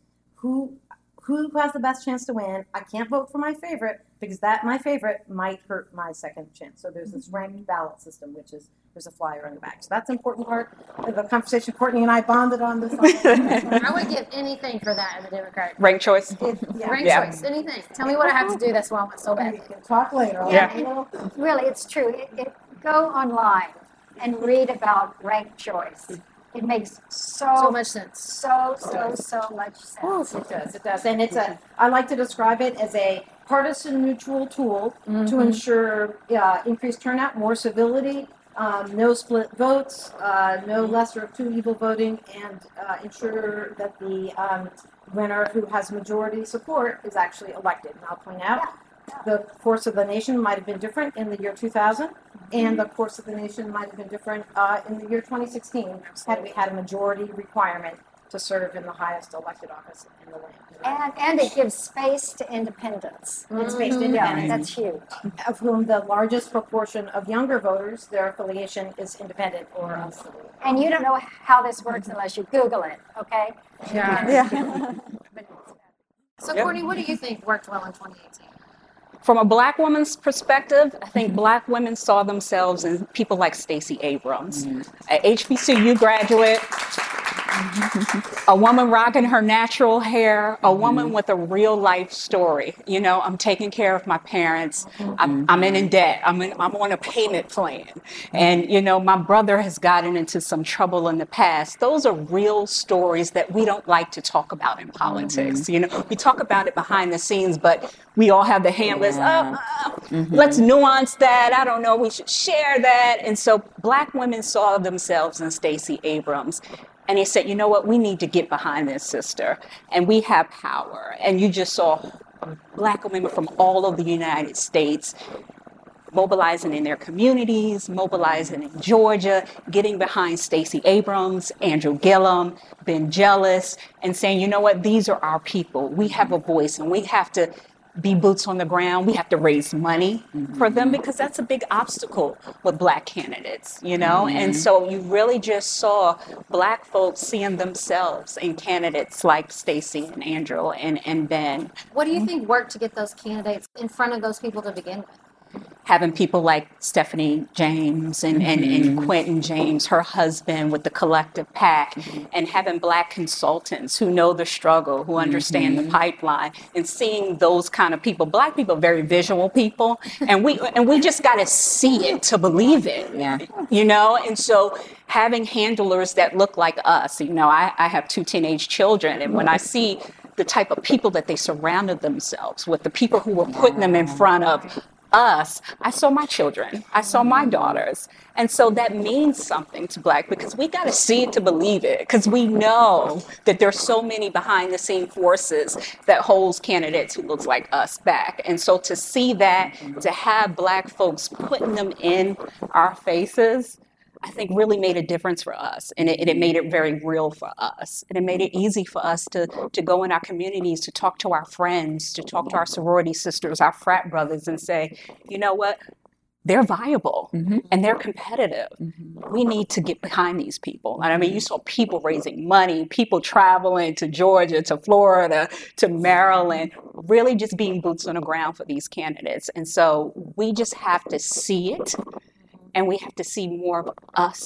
who who has the best chance to win. I can't vote for my favorite because that my favorite might hurt my second chance. So there's this ranked ballot system, which is there's a flyer in the back. So that's an important part of the conversation. Courtney and I bonded on this. I would give anything for that in the Democratic. Ranked choice. It, yeah. Ranked Yeah. choice, anything. Tell me what I have to do. That's what I want so bad. We can talk later. Yeah. Yeah. Really, it's true. It, it, go online and read about ranked choice. It makes so, So much sense. so, so, so much sense. It does, it does. And it's a, I like to describe it as a partisan neutral tool to ensure uh, increased turnout, more civility, um, no split votes, uh, no lesser of two evil voting, and uh, ensure that the um, winner who has majority support is actually elected. And I'll point out, the course of the nation might have been different in the year two thousand, and the course of the nation might have been different uh, in the year twenty sixteen, had we had a majority requirement to serve in the highest elected office in the land. And, and it gives space to independence. It's based Yeah, independent, that's huge. of whom the largest proportion of younger voters, their affiliation is independent or unaffiliated. And you don't know how this works unless you Google it, okay? Yeah. Yeah. So, Courtney, what do you think worked well in twenty eighteen? From a black woman's perspective, I think black women saw themselves in people like Stacey Abrams, an H B C U graduate, a woman rocking her natural hair, a woman with a real life story. You know, I'm taking care of my parents. I'm, I'm in, in debt. I'm, in, I'm on a payment plan. And, you know, my brother has gotten into some trouble in the past. Those are real stories that we don't like to talk about in politics. You know, we talk about it behind the scenes, but we all have the handless, oh, oh, let's nuance that. I don't know, we should share that. And so black women saw themselves in Stacey Abrams. And they said, you know what, we need to get behind this sister. And we have power. And you just saw black women from all over the United States mobilizing in their communities, mobilizing in Georgia, getting behind Stacey Abrams, Andrew Gillum, Ben Jealous, and saying, you know what, these are our people. We have a voice and we have to be boots on the ground. We have to raise money for them because that's a big obstacle with black candidates, you know? Mm-hmm. And so you really just saw black folks seeing themselves in candidates like Stacey and Andrew and, and Ben. What do you think worked to get those candidates in front of those people to begin with? Having people like Stephanie James and, and, and Quentin James, her husband with the Collective PAC, and having black consultants who know the struggle, who understand the pipeline, and seeing those kind of people. Black people are very visual people, and we and we just got to see it to believe it. Yeah. You know, and so having handlers that look like us. You know, I, I have two teenage children, and when I see the type of people that they surrounded themselves with, the people who were putting them in front of us, I saw my children, I saw my daughters. And so that means something to black because we got to see it to believe it, because we know that there's so many behind the scene forces that holds candidates who looks like us back. And so to see that, to have black folks putting them in our faces, I think really made a difference for us, and it, it made it very real for us. And it made it easy for us to, to go in our communities, to talk to our friends, to talk to our sorority sisters, our frat brothers, and say, you know what, they're viable mm-hmm. and they're competitive. Mm-hmm. We need to get behind these people. And I mean, you saw people raising money, people traveling to Georgia, to Florida, to Maryland, really just being boots on the ground for these candidates. And so we just have to see it. And we have to see more of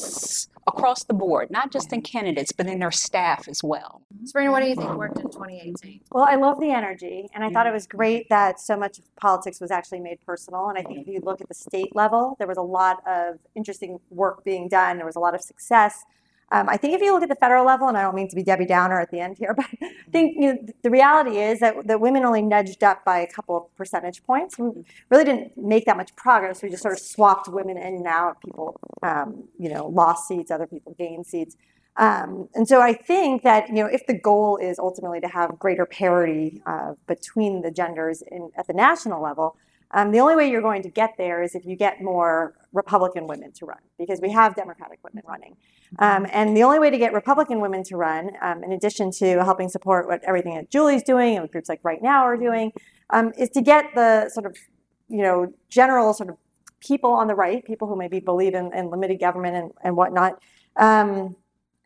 us across the board, not just in candidates, but in their staff as well. Sabrina, what do you think worked in twenty eighteen? Well, I love the energy, and I thought it was great that so much of politics was actually made personal. And I think if you look at the state level, there was a lot of interesting work being done. There was a lot of success. Um, I think if you look at the federal level, and I don't mean to be Debbie Downer at the end here, but I think you know, the reality is that, that women only nudged up by a couple of percentage points. We really didn't make that much progress. We just sort of swapped women in and out. People, um, you know, lost seats, other people gained seats. Um, and so I think that, you know, if the goal is ultimately to have greater parity uh, between the genders in, at the national level, Um, the only way you're going to get there is if you get more Republican women to run, because we have Democratic women running. Um, and the only way to get Republican women to run, um, in addition to helping support what everything that Julie's doing and what groups like Right Now are doing, um, is to get the sort of, you know, general sort of people on the right, people who maybe believe in, in limited government and, and whatnot, um,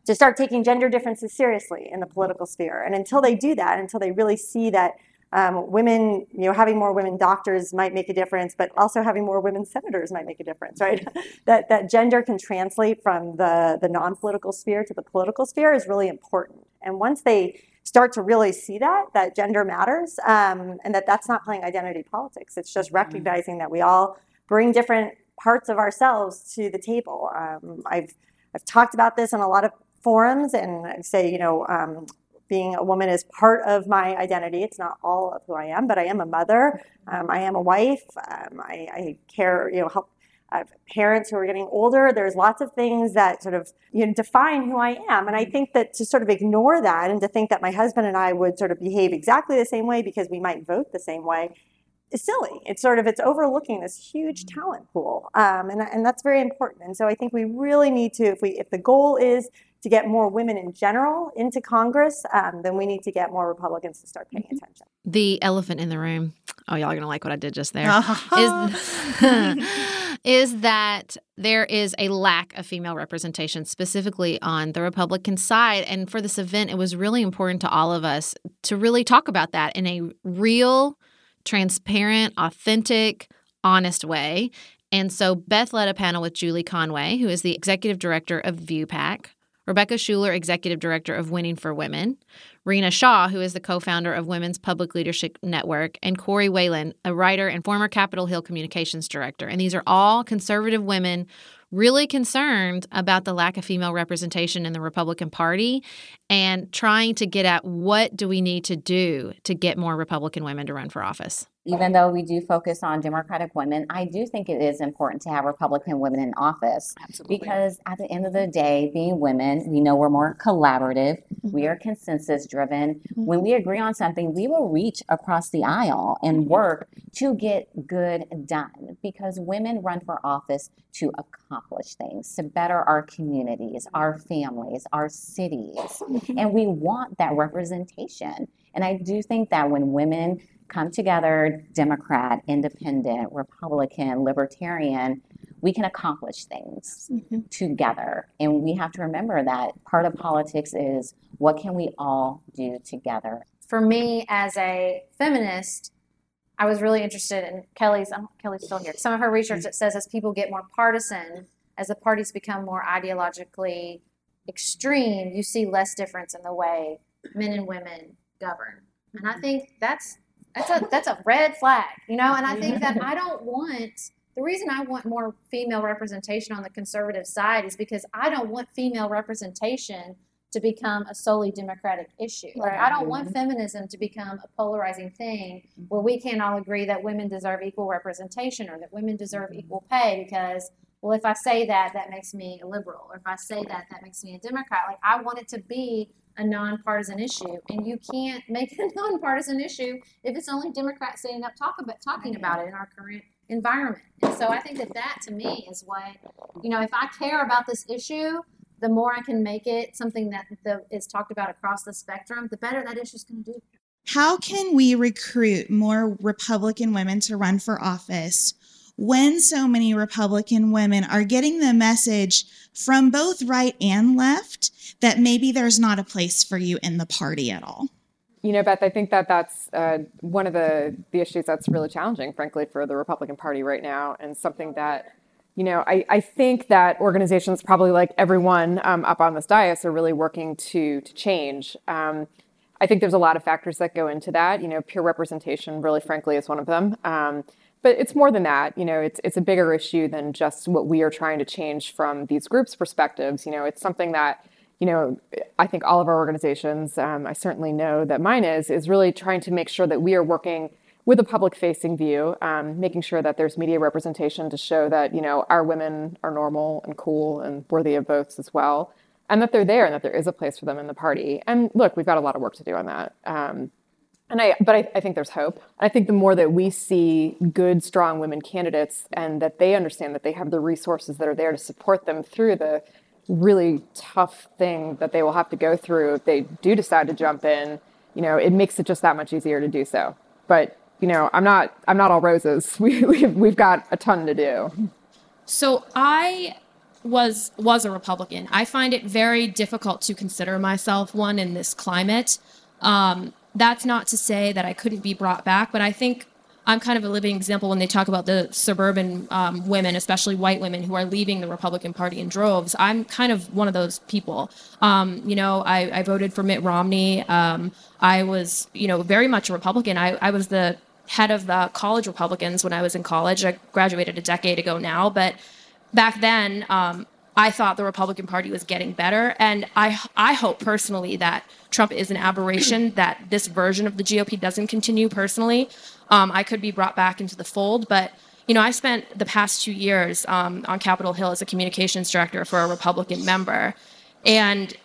to start taking gender differences seriously in the political sphere. And until they do that, until they really see that um, women, you know, having more women doctors might make a difference, but also having more women senators might make a difference, right? that that gender can translate from the, the non-political sphere to the political sphere is really important. And once they start to really see that, that gender matters, um, and that that's not playing identity politics. It's just recognizing that we all bring different parts of ourselves to the table. Um, I've I've talked about this in a lot of forums, and I say, you know, um, being a woman is part of my identity. It's not all of who I am, but I am a mother. Um, I am a wife. Um, I, I care, you know, help I have parents who are getting older. There's lots of things that sort of, you know, define who I am. And I think that to sort of ignore that and to think that my husband and I would sort of behave exactly the same way because we might vote the same way is silly. It's sort of, it's overlooking this huge talent pool. Um, and, and that's very important. And so I think we really need to, if we, if the goal is to get more women in general into Congress, um, then we need to get more Republicans to start paying attention. The elephant in the room. Oh, y'all are going to like what I did just there. is, is that there is a lack of female representation, specifically on the Republican side. And for this event, it was really important to all of us to really talk about that in a real, transparent, authentic, honest way. And so Beth led a panel with Julie Conway, who is the executive director of ViewPAC, Rebecca Schuler, executive director of Winning for Women, Rena Shaw, who is the co-founder of Women's Public Leadership Network, and Corey Whalen, a writer and former Capitol Hill communications director. And these are all conservative women really concerned about the lack of female representation in the Republican Party and trying to get at what do we need to do to get more Republican women to run for office. Even though we do focus on Democratic women, I do think it is important to have Republican women in office. Absolutely. Because at the end of the day, being women, we know we're more collaborative. Mm-hmm. We are consensus driven. Mm-hmm. When we agree on something, we will reach across the aisle and work to get good done, because women run for office to accomplish things, to better our communities, our families, our cities. Mm-hmm. And we want that representation. And I do think that when women come together, Democrat, Independent, Republican, Libertarian, we can accomplish things mm-hmm. together. And we have to remember that part of politics is what can we all do together? For me, as a feminist, I was really interested in Kelly's, I'm, Kelly's still here, some of her research that says as people get more partisan, as the parties become more ideologically extreme, you see less difference in the way men and women govern. And I think that's That's a that's a red flag, you know, and I think that I don't want, the reason I want more female representation on the conservative side is because I don't want female representation to become a solely Democratic issue. Like, I don't want feminism to become a polarizing thing where we can't all agree that women deserve equal representation or that women deserve equal pay because, well, if I say that, that makes me a liberal, or if I say that, that makes me a Democrat. Like, I want it to be a nonpartisan issue, and you can't make it a nonpartisan issue if it's only Democrats standing up talk about, talking about it in our current environment. And so I think that that, to me, is what, you know, if I care about this issue, the more I can make it something that the, is talked about across the spectrum, the better that issue is going to do. How can we recruit more Republican women to run for office when so many Republican women are getting the message from both right and left that maybe there's not a place for you in the party at all? You know, Beth, I think that that's uh, one of the, the issues that's really challenging, frankly, for the Republican Party right now, and something that, you know, I, I think that organizations probably like everyone um, up on this dais are really working to to change. Um, I think there's a lot of factors that go into that. You know, peer representation, really, frankly, is one of them. Um, But it's more than that. You know, it's it's a bigger issue than just what we are trying to change from these groups' perspectives. You know, it's something that, you know, I think all of our organizations, um, I certainly know that mine is, is really trying to make sure that we are working with a public-facing view, um, making sure that there's media representation to show that, you know, our women are normal and cool and worthy of votes as well, and that they're there and that there is a place for them in the party. And look, we've got a lot of work to do on that. Um, And I, but I, I think there's hope. I think the more that we see good, strong women candidates and that they understand that they have the resources that are there to support them through the really tough thing that they will have to go through if they do decide to jump in, you know, it makes it just that much easier to do so. But, you know, I'm not, I'm not all roses. We, we've, we've got a ton to do. So I was was a Republican. I find it very difficult to consider myself one in this climate. Um, that's not to say that I couldn't be brought back, but I think I'm kind of a living example when they talk about the suburban um, women, especially white women, who are leaving the Republican Party in droves. I'm kind of one of those people. Um, you know, I, I voted for Mitt Romney. Um, I was, you know, very much a Republican. I, I was the head of the college Republicans when I was in college. I graduated a decade ago now, but back then, um, I thought the Republican Party was getting better. And I, I hope personally that Trump is an aberration, that this version of the G O P doesn't continue personally. Um, I could be brought back into the fold. But, you know, I spent the past two years um, on Capitol Hill as a communications director for a Republican member. And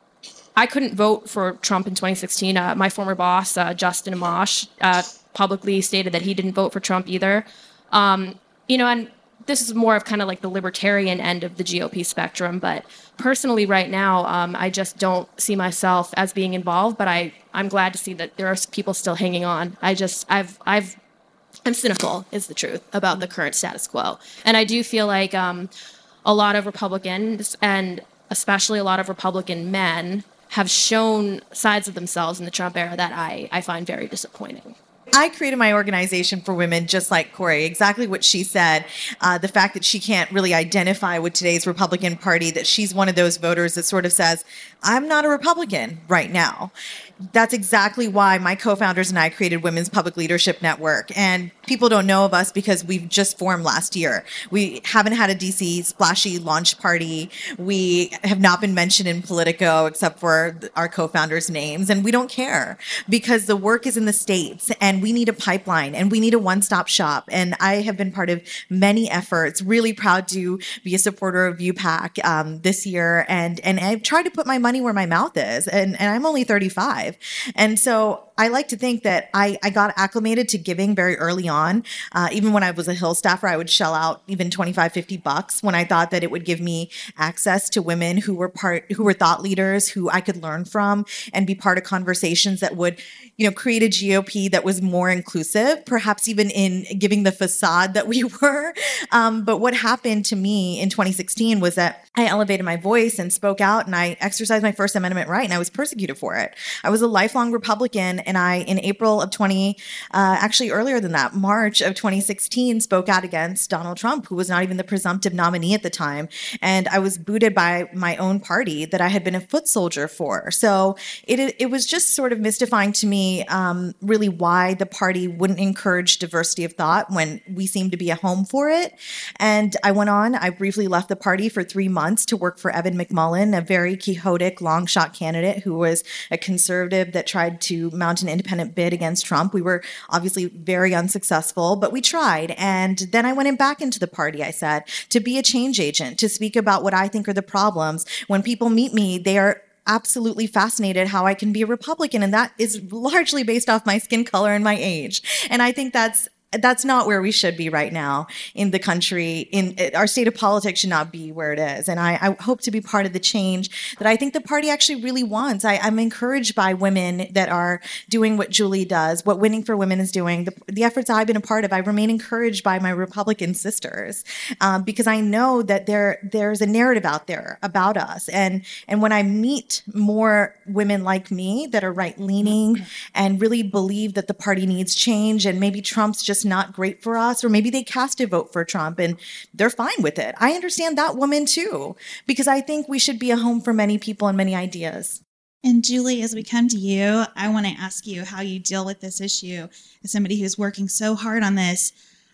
I couldn't vote for Trump in twenty sixteen. Uh, my former boss, uh, Justin Amash, uh, publicly stated that he didn't vote for Trump either. Um, you know, and this is more of kind of like the libertarian end of the G O P spectrum. But personally right now, um, I just don't see myself as being involved, but I, I'm glad to see that there are people still hanging on. I just, I've, I've, I'm cynical is the truth about the current status quo. And I do feel like um, a lot of Republicans, and especially a lot of Republican men, have shown sides of themselves in the Trump era that I, I find very disappointing. I created my organization for women just like Corey, exactly what she said. Uh, the fact that she can't really identify with today's Republican Party, that she's one of those voters that sort of says, I'm not a Republican right now. That's exactly why my co-founders and I created Women's Public Leadership Network. And people don't know of us because we've just formed last year. We haven't had a D C splashy launch party. We have not been mentioned in Politico except for our co-founders' names. And we don't care because the work is in the States and we need a pipeline and we need a one-stop shop. And I have been part of many efforts, really proud to be a supporter of U PAC um, this year. And, and I've tried to put my money where my mouth is. And, and I'm only thirty-five. And so I like to think that I, I got acclimated to giving very early on. Uh, even when I was a Hill staffer, I would shell out even twenty-five, fifty bucks when I thought that it would give me access to women who were part, who were thought leaders, who I could learn from and be part of conversations that would, you know, create a G O P that was more inclusive, perhaps even in giving the facade that we were. Um, but what happened to me in twenty sixteen was that I elevated my voice and spoke out and I exercised my First Amendment right and I was persecuted for it. I was a lifelong Republican and I, in April of twenty, uh, actually earlier than that, March of twenty sixteen, spoke out against Donald Trump, who was not even the presumptive nominee at the time. And I was booted by my own party that I had been a foot soldier for. So it it was just sort of mystifying to me, um, really why the party wouldn't encourage diversity of thought when we seem to be a home for it. And I went on, I briefly left the party for three months to work for Evan McMullin, a very quixotic long shot candidate who was a conservative that tried to mount an independent bid against Trump. We were obviously very unsuccessful, but we tried. And then I went in back into the party, I said, to be a change agent, to speak about what I think are the problems. When people meet me, they are absolutely fascinated how I can be a Republican. And that is largely based off my skin color and my age. And I think that's That's not where we should be right now in the country. In our state of politics should not be where it is. And I, I hope to be part of the change that I think the party actually really wants. I, I'm encouraged by women that are doing what Julie does, what Winning for Women is doing, the, the efforts I've been a part of. I remain encouraged by my Republican sisters um, because I know that there there's a narrative out there about us. And, and when I meet more women like me that are right-leaning and really believe that the party needs change and maybe Trump's just not great for us, or maybe they cast a vote for Trump and they're fine with it. I understand that woman too, because I think we should be a home for many people and many ideas. And Julie, as we come to you, I want to ask you how you deal with this issue as somebody who's working so hard on this.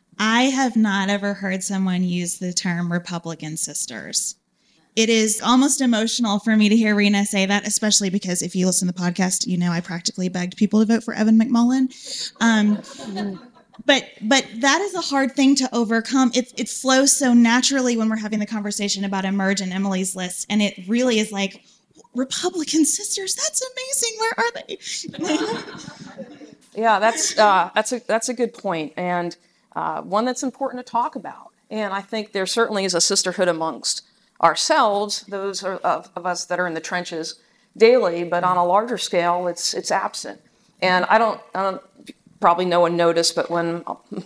I have not ever heard someone use the term Republican sisters. It is almost emotional for me to hear Rena say that, especially because if you listen to the podcast, you know I practically begged people to vote for Evan McMullin. Um, But but that is a hard thing to overcome. It it flows so naturally when we're having the conversation about Emerge and Emily's List, and it really is like, Republican sisters, that's amazing. Where are they? Yeah, that's uh, that's a that's a good point, and uh, one that's important to talk about. And I think there certainly is a sisterhood amongst ourselves, those are, of, of us that are in the trenches daily. But on a larger scale, it's it's absent. And I don't. I don't probably no one noticed, but when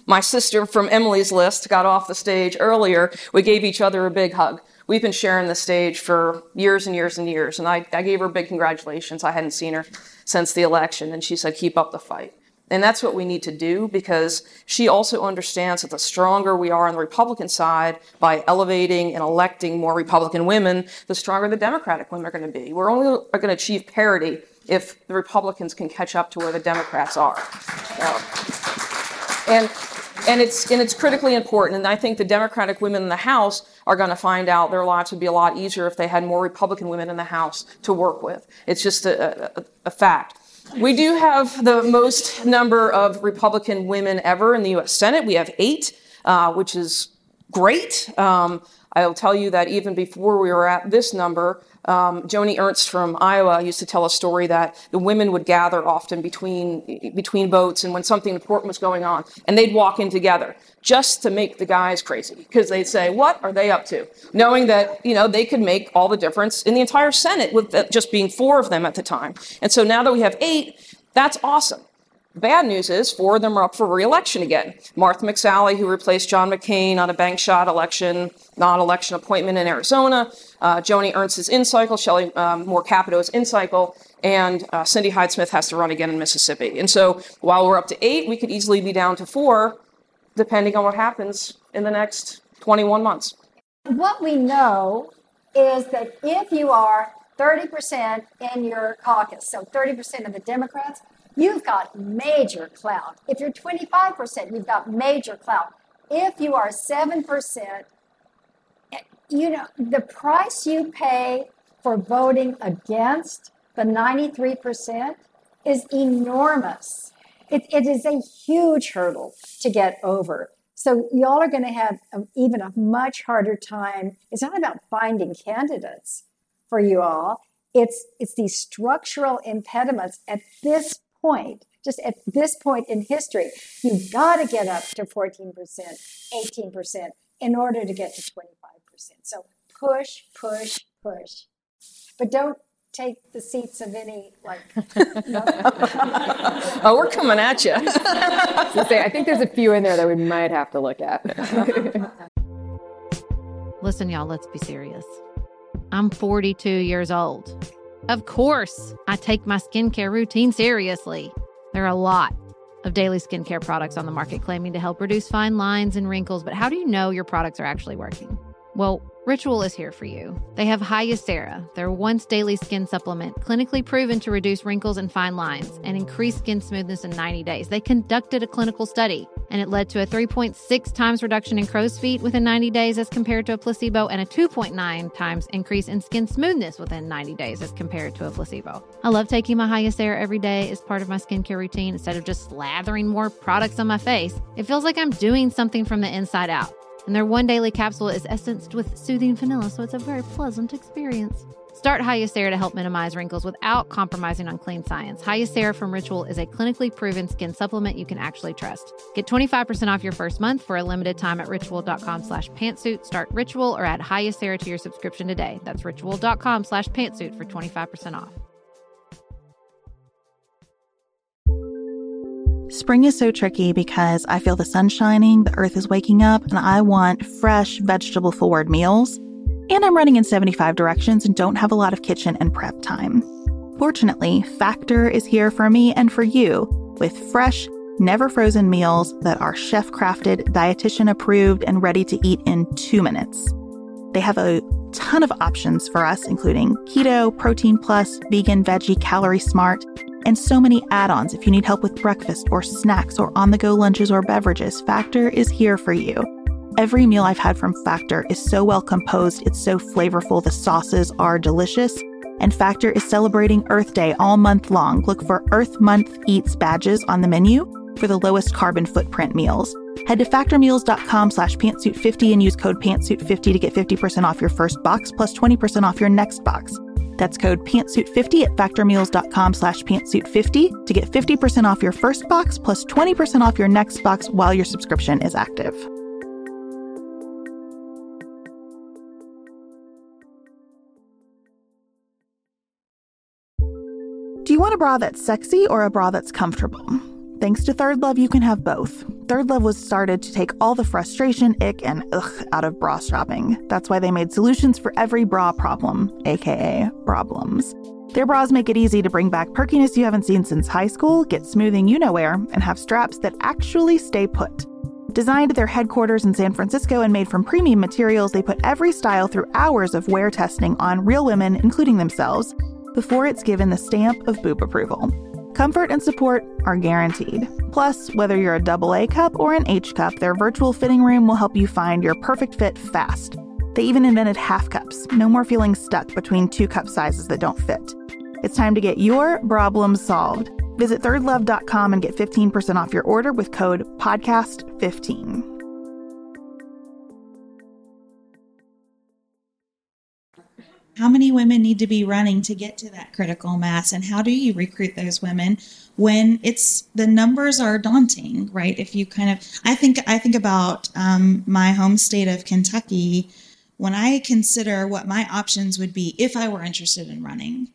My sister from Emily's List got off the stage earlier. We gave each other a big hug. We've been sharing the stage for years and years and years, and I, I gave her big congratulations. I hadn't seen her since the election, and she said, keep up the fight. And that's what we need to do, because she also understands that the stronger we are on the Republican side by elevating and electing more Republican women, the stronger the Democratic women are going to be. We're only going to achieve parity if the Republicans can catch up to where the Democrats are. Uh, and And it's and it's critically important. And I think the Democratic women in the House are going to find out their lives would be a lot easier if they had more Republican women in the House to work with. It's just a, a, a fact. We do have the most number of Republican women ever in the U S Senate. We have eight, uh, which is great. Um, I'll tell you that even before we were at this number, um, Joni Ernst from Iowa used to tell a story that the women would gather often between between votes and when something important was going on, and they'd walk in together just to make the guys crazy, because they'd say, what are they up to? Knowing that, you know, they could make all the difference in the entire Senate with just being four of them at the time. And so now that we have eight, that's awesome. Bad news is four of them are up for re-election again. Martha McSally, who replaced John McCain on a bank shot election, non-election appointment in Arizona. Uh, Joni Ernst is in cycle. Shelley um, Moore Capito is in cycle. And uh, Cindy Hyde-Smith has to run again in Mississippi. And so while we're up to eight, we could easily be down to four, depending on what happens in the next twenty-one months. What we know is that if you are thirty percent in your caucus, so thirty percent of the Democrats, you've got major clout. If you're twenty-five percent, you've got major clout. If you are seven percent, you know, the price you pay for voting against the ninety-three percent is enormous. It, it is a huge hurdle to get over. So y'all are going to have a, even a much harder time. It's not about finding candidates for you all. It's, it's these structural impediments at this point, just at this point in history. You've got to get up to fourteen percent, eighteen percent in order to get to twenty-five percent. So push, push, push. But don't take the seats of any, like, no. Oh, we're coming at you. So say, I think there's a few in there that we might have to look at. Listen, y'all, let's be serious. I'm forty-two years old. Of course, I take my skincare routine seriously. There are a lot of daily skincare products on the market claiming to help reduce fine lines and wrinkles, but how do you know your products are actually working? Well, Ritual is here for you. They have Hyacera, their once daily skin supplement, clinically proven to reduce wrinkles and fine lines and increase skin smoothness in ninety days. They conducted a clinical study, and it led to a three point six times reduction in crow's feet within ninety days as compared to a placebo, and a two point nine times increase in skin smoothness within ninety days as compared to a placebo. I love taking my Hyacera every day as part of my skincare routine instead of just slathering more products on my face. It feels like I'm doing something from the inside out. And their one daily capsule is essenced with soothing vanilla, so it's a very pleasant experience. Start Hyacera to help minimize wrinkles without compromising on clean science. Hyacera from Ritual is a clinically proven skin supplement you can actually trust. Get twenty-five percent off your first month for a limited time at ritual.com slash pantsuit. Start Ritual or add Hyacera to your subscription today. That's ritual.com slash pantsuit for twenty-five percent off. Spring is so tricky because I feel the sun shining, the earth is waking up, and I want fresh, vegetable-forward meals. And I'm running in seventy-five directions and don't have a lot of kitchen and prep time. Fortunately, Factor is here for me and for you with fresh, never-frozen meals that are chef-crafted, dietitian-approved, and ready to eat in two minutes. They have a ton of options for us, including keto, protein plus, vegan, veggie, calorie smart, and so many add-ons if you need help with breakfast or snacks or on-the-go lunches or beverages. Factor is here for you. Every meal I've had from Factor is so well composed, it's so flavorful, the sauces are delicious, and Factor is celebrating Earth Day all month long. Look for Earth Month Eats badges on the menu for the lowest carbon footprint meals. Head to factormeals.com slash pantsuit50 and use code pantsuit fifty to get fifty percent off your first box plus twenty percent off your next box. That's code pantsuit fifty at factormeals.com slash pantsuit50 to get fifty percent off your first box plus twenty percent off your next box while your subscription is active. Do you want a bra that's sexy or a bra that's comfortable? Thanks to Third Love, you can have both. Third Love was started to take all the frustration, ick, and ugh out of bra shopping. That's why they made solutions for every bra problem, aka problems. Their bras make it easy to bring back perkiness you haven't seen since high school, get smoothing you know where, and have straps that actually stay put. Designed at their headquarters in San Francisco and made from premium materials, they put every style through hours of wear testing on real women, including themselves, before it's given the stamp of boob approval. Comfort and support are guaranteed. Plus, whether you're a double A cup or an H cup, their virtual fitting room will help you find your perfect fit fast. They even invented half cups. No more feeling stuck between two cup sizes that don't fit. It's time to get your problems solved. Visit third love dot com and get fifteen percent off your order with code podcast fifteen. How many women need to be running to get to that critical mass, and how do you recruit those women when it's the numbers are daunting, right? If you kind of, I think, I think about um, my home state of Kentucky. When I consider what my options would be if I were interested in running,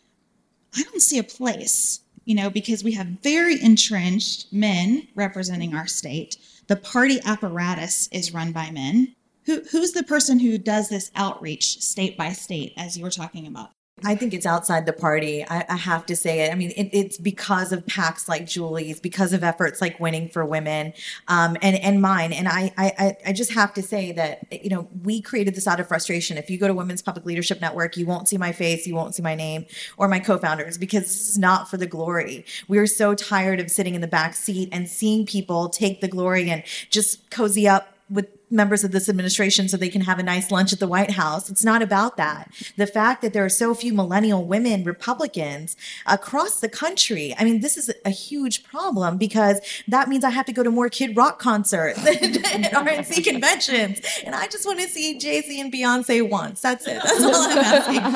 I don't see a place, you know, because we have very entrenched men representing our state. The party apparatus is run by men. Who, who's the person who does this outreach state by state, as you were talking about? I think it's outside the party. I, I have to say it. I mean, it, it's because of PACs like Julie's, because of efforts like Winning for Women, um, and and mine. And I, I I just have to say that, you know, we created this out of frustration. If you go to Women's Public Leadership Network, you won't see my face, you won't see my name or my co-founders, because this is not for the glory. We are so tired of sitting in the back seat and seeing people take the glory and just cozy up with members of this administration so they can have a nice lunch at the White House. It's not about that. The fact that there are so few millennial women Republicans across the country, I mean, this is a huge problem, because that means I have to go to more Kid Rock concerts and R N C conventions. And I just want to see Jay-Z and Beyonce once. That's it. That's all I'm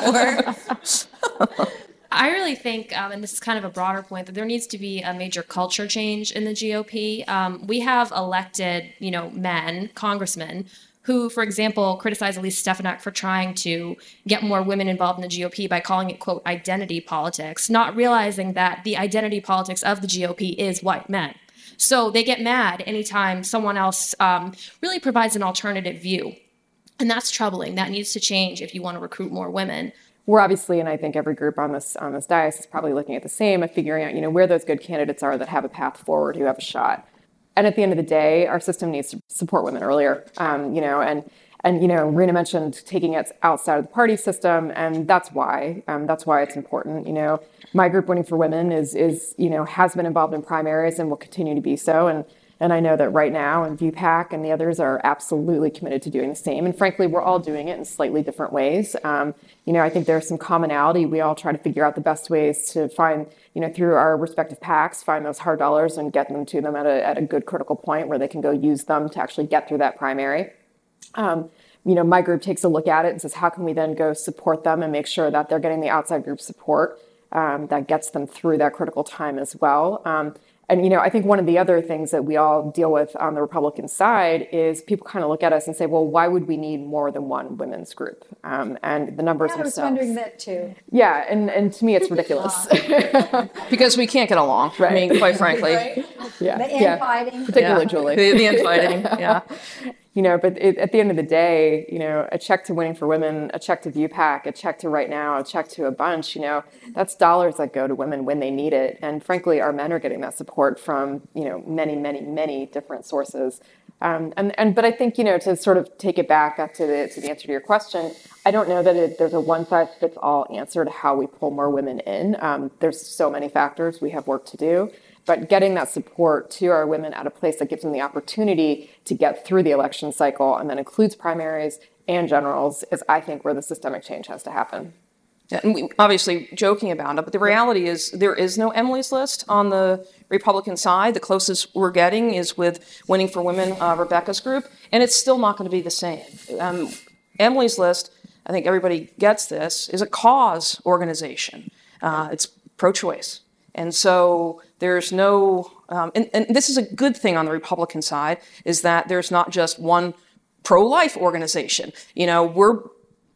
asking for. I really think, um, and this is kind of a broader point, that there needs to be a major culture change in the G O P. Um, we have elected, you know, men, congressmen, who, for example, criticize Elise Stefanik for trying to get more women involved in the G O P by calling it, quote, identity politics, not realizing that the identity politics of the G O P is white men. So they get mad anytime someone else um, really provides an alternative view. And that's troubling. That needs to change if you want to recruit more women. We're obviously, and I think every group on this on this dais is probably looking at the same, of figuring out, you know, where those good candidates are that have a path forward, who have a shot. And at the end of the day, our system needs to support women earlier, um, you know, and and you know, Rena mentioned taking it outside of the party system, and that's why um, that's why it's important. You know, my group, Winning for Women, is is you know has been involved in primaries and will continue to be so, and. And I know that right now, and V PAC and the others are absolutely committed to doing the same. And frankly, we're all doing it in slightly different ways. Um, you know, I think there's some commonality. We all try to figure out the best ways to find, you know, through our respective PACs, find those hard dollars and get them to them at a, at a good critical point where they can go use them to actually get through that primary. Um, you know, my group takes a look at it and says, how can we then go support them and make sure that they're getting the outside group support um, that gets them through that critical time as well. Um, And, you know, I think one of the other things that we all deal with on the Republican side is people kind of look at us and say, well, why would we need more than one women's group? Um, and the numbers I was themselves. wondering that too. Yeah, and, and to me, it's ridiculous. Because we can't get along, right. I mean, quite frankly. Right? Yeah, The yeah. infighting. Particularly Yeah. Julie. The, the infighting, yeah. You know, but it, at the end of the day, you know, a check to Winning for Women, a check to V PAC, a check to Right Now, a check to a bunch, you know, that's dollars that go to women when they need it. And frankly, our men are getting that support from, you know, many, many, many different sources. Um, and, and but I think, you know, to sort of take it back up to the to the answer to your question, I don't know that it, there's a one-size-fits-all answer to how we pull more women in. Um, there's so many factors. We have work to do. But getting that support to our women at a place that gives them the opportunity to get through the election cycle and that includes primaries and generals is, I think, where the systemic change has to happen. Yeah, and we obviously joking about it, but the reality is there is no Emily's List on the Republican side. The closest we're getting is with Winning for Women, uh, Rebecca's group, and it's still not going to be the same. Um, Emily's List, I think everybody gets this, is a cause organization. Uh, it's pro-choice. And so there's no, um, and, and this is a good thing on the Republican side, is that there's not just one pro-life organization. You know, we're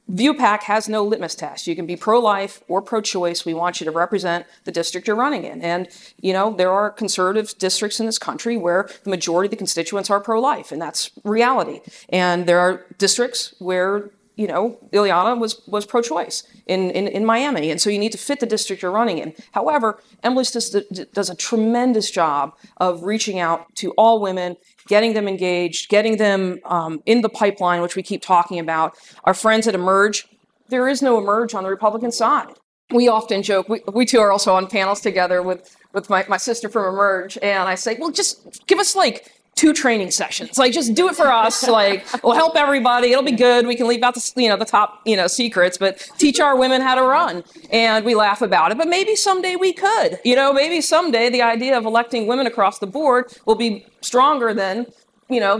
ViewPAC has no litmus test. You can be pro-life or pro-choice. We want you to represent the district you're running in. And, you know, there are conservative districts in this country where the majority of the constituents are pro-life, and that's reality. And there are districts where, you know, Ileana was, was pro-choice in, in, in Miami. And so you need to fit the district you're running in. However, Emily's does, does a tremendous job of reaching out to all women, getting them engaged, getting them um, in the pipeline, which we keep talking about. Our friends at Emerge, there is no Emerge on the Republican side. We often joke, we, we two are also on panels together with, with my, my sister from Emerge, and I say, well, just give us like two training sessions. Like, just do it for us. Like, we'll help everybody. It'll be good. We can leave out the, you know, the top, you know, secrets, but teach our women how to run. And we laugh about it. But maybe someday we could. You know, maybe someday the idea of electing women across the board will be stronger than, you know,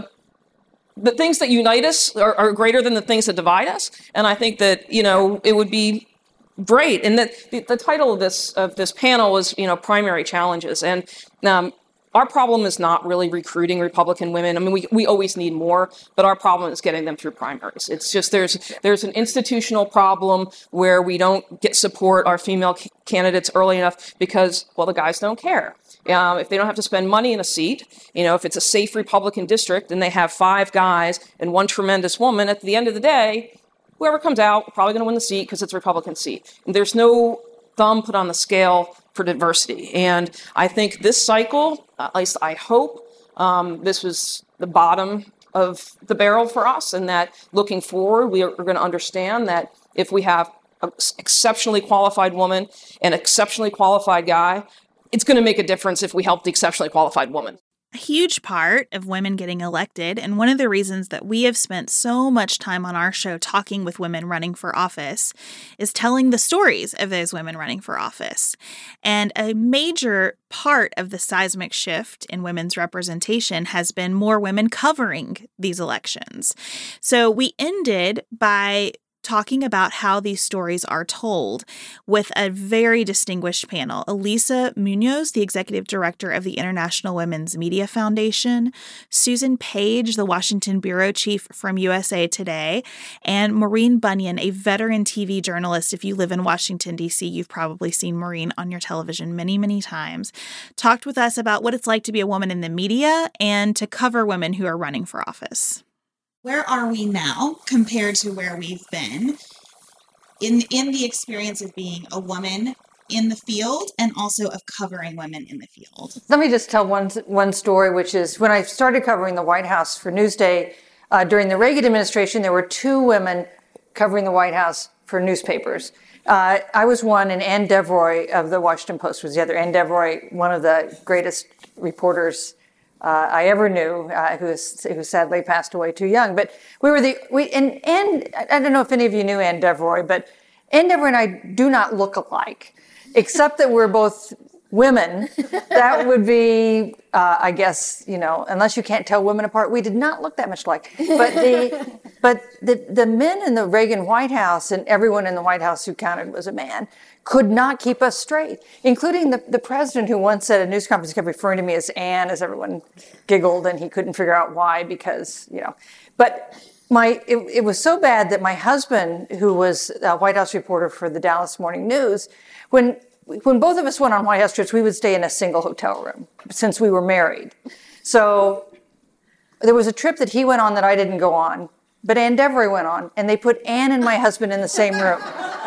the things that unite us are, are greater than the things that divide us. And I think that, you know, it would be great. And that the, the title of this of this panel is, you know, primary challenges. And um, our problem is not really recruiting Republican women. I mean, we, we always need more, but our problem is getting them through primaries. It's just there's there's an institutional problem where we don't get support our female c- candidates early enough because, well, the guys don't care. Um, if they don't have to spend money in a seat, you know, if it's a safe Republican district and they have five guys and one tremendous woman, at the end of the day, whoever comes out, probably going to win the seat because it's a Republican seat. And there's no thumb put on the scale for diversity. And I think this cycle, at least I hope, um, this was the bottom of the barrel for us, and that looking forward, we are, we're going to understand that if we have an exceptionally qualified woman and an exceptionally qualified guy, it's going to make a difference if we help the exceptionally qualified woman. A huge part of women getting elected, and one of the reasons that we have spent so much time on our show talking with women running for office, is telling the stories of those women running for office. And a major part of the seismic shift in women's representation has been more women covering these elections. So we ended by talking about how these stories are told with a very distinguished panel. Elisa Munoz, the executive director of the International Women's Media Foundation, Susan Page, the Washington bureau chief from U S A Today, and Maureen Bunyan, a veteran T V journalist. If you live in Washington, D C, you've probably seen Maureen on your television many, many times, talked with us about what it's like to be a woman in the media and to cover women who are running for office. Where are we now compared to where we've been in in the experience of being a woman in the field and also of covering women in the field? Let me just tell one one story, which is when I started covering the White House for Newsday uh, during the Reagan administration, there were two women covering the White House for newspapers. Uh, I was one, and Ann Devroy of the Washington Post was the other. Ann Devroy, one of the greatest reporters Uh, I ever knew, uh, who, is, who sadly passed away too young. But we were the, we, and, and I don't know if any of you knew Ann Devroy, but Ann Devroy and I do not look alike, except that we're both women. That would be, uh, I guess, you know, unless you can't tell women apart, we did not look that much alike. But the, but the, the men in the Reagan White House, and everyone in the White House who counted was a man, could not keep us straight, including the, the president, who once at a news conference kept referring to me as Ann, as everyone giggled, and he couldn't figure out why, because, you know. But my it, it was so bad that my husband, who was a White House reporter for the Dallas Morning News, when when both of us went on White House trips, we would stay in a single hotel room since we were married. So there was a trip that he went on that I didn't go on, but Ann Devroy went on, and they put Ann and my husband in the same room.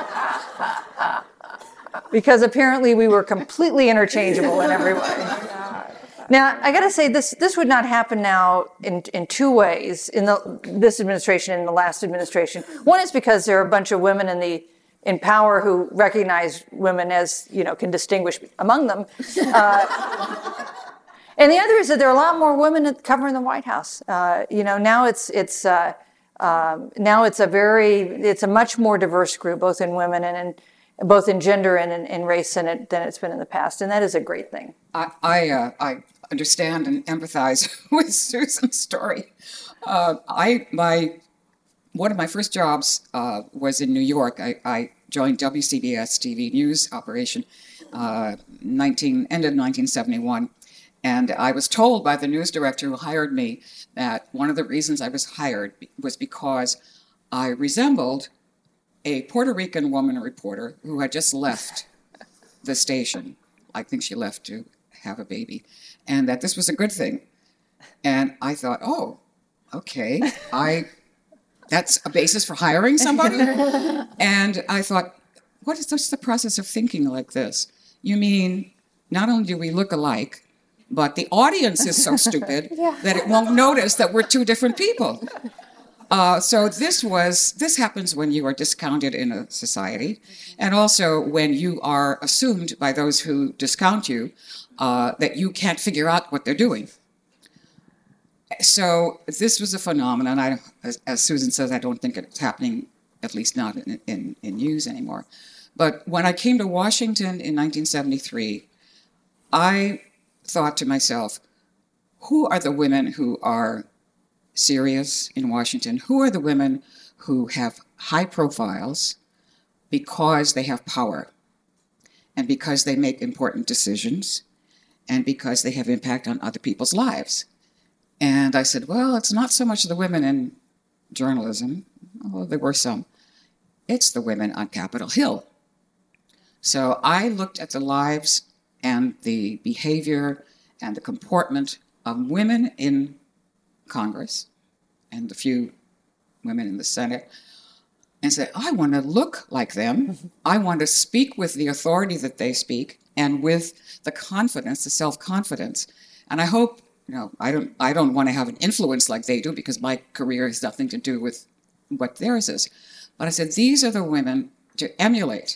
Because apparently we were completely interchangeable in every way. Now, I got to say, this this would not happen now in in two ways, in the this administration and the last administration. One is because there are a bunch of women in the in power who recognize women as, you know, can distinguish among them. Uh, and the other is that there are a lot more women covering the White House. Uh, you know, now it's it's uh, um, now it's a very it's a much more diverse group, both in women and in both in gender and in, in race than, it, than it's been in the past. And that is a great thing. I I, uh, I understand and empathize with Susan's story. Uh, I my one of my first jobs uh, was in New York. I, I joined W C B S T V News operation uh, nineteen end of nineteen seventy-one. And I was told by the news director who hired me that one of the reasons I was hired was because I resembled a Puerto Rican woman reporter who had just left the station. I think she left to have a baby, and that this was a good thing. And I thought, oh, okay, I that's a basis for hiring somebody. And I thought, what is what's the process of thinking like this? You mean not only do we look alike, but the audience is so stupid yeah. that it won't notice that we're two different people. Uh, so this was this happens when you are discounted in a society, and also when you are assumed by those who discount you uh, that you can't figure out what they're doing. So this was a phenomenon. I, as, as Susan says, I don't think it's happening, at least not in, in, in news anymore. But when I came to Washington in nineteen seventy-three, I thought to myself, who are the women who are serious in Washington? Who are the women who have high profiles because they have power and because they make important decisions and because they have impact on other people's lives? And I said, well, it's not so much the women in journalism, although there were some. It's the women on Capitol Hill. So I looked at the lives and the behavior and the comportment of women in Congress and the few women in the Senate and said, I want to look like them. I want to speak with the authority that they speak and with the confidence, the self-confidence. And I hope, you know, I don't, I don't want to have an influence like they do because my career has nothing to do with what theirs is. But I said, these are the women to emulate.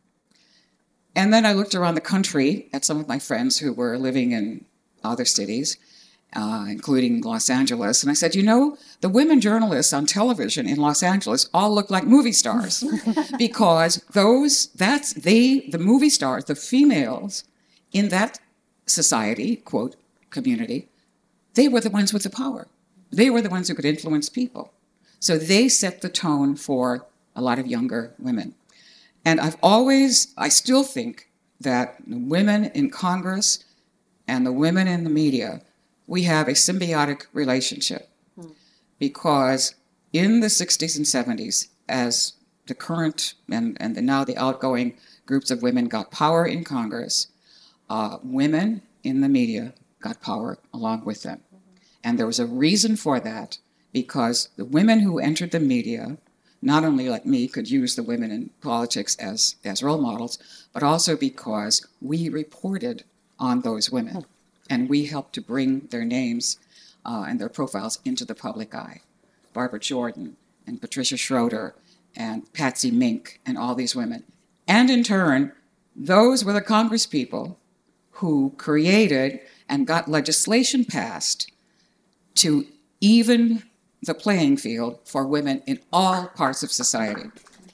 And then I looked around the country at some of my friends who were living in other cities, uh, including Los Angeles. And I said, you know, the women journalists on television in Los Angeles all look like movie stars because those, that's, they, the movie stars, the females in that society, quote, community, they were the ones with the power. They were the ones who could influence people. So they set the tone for a lot of younger women. And I've always, I still think that the women in Congress and the women in the media, we have a symbiotic relationship. Hmm. Because in the sixties and seventies, as the current and, and the, now the outgoing groups of women got power in Congress, uh, women in the media got power along with them. Mm-hmm. And there was a reason for that, because the women who entered the media, not only like me, could use the women in politics as, as role models, but also because we reported on those women and we helped to bring their names uh, and their profiles into the public eye. Barbara Jordan and Patricia Schroeder and Patsy Mink and all these women. And in turn, those were the Congress people who created and got legislation passed to even the playing field for women in all parts of society.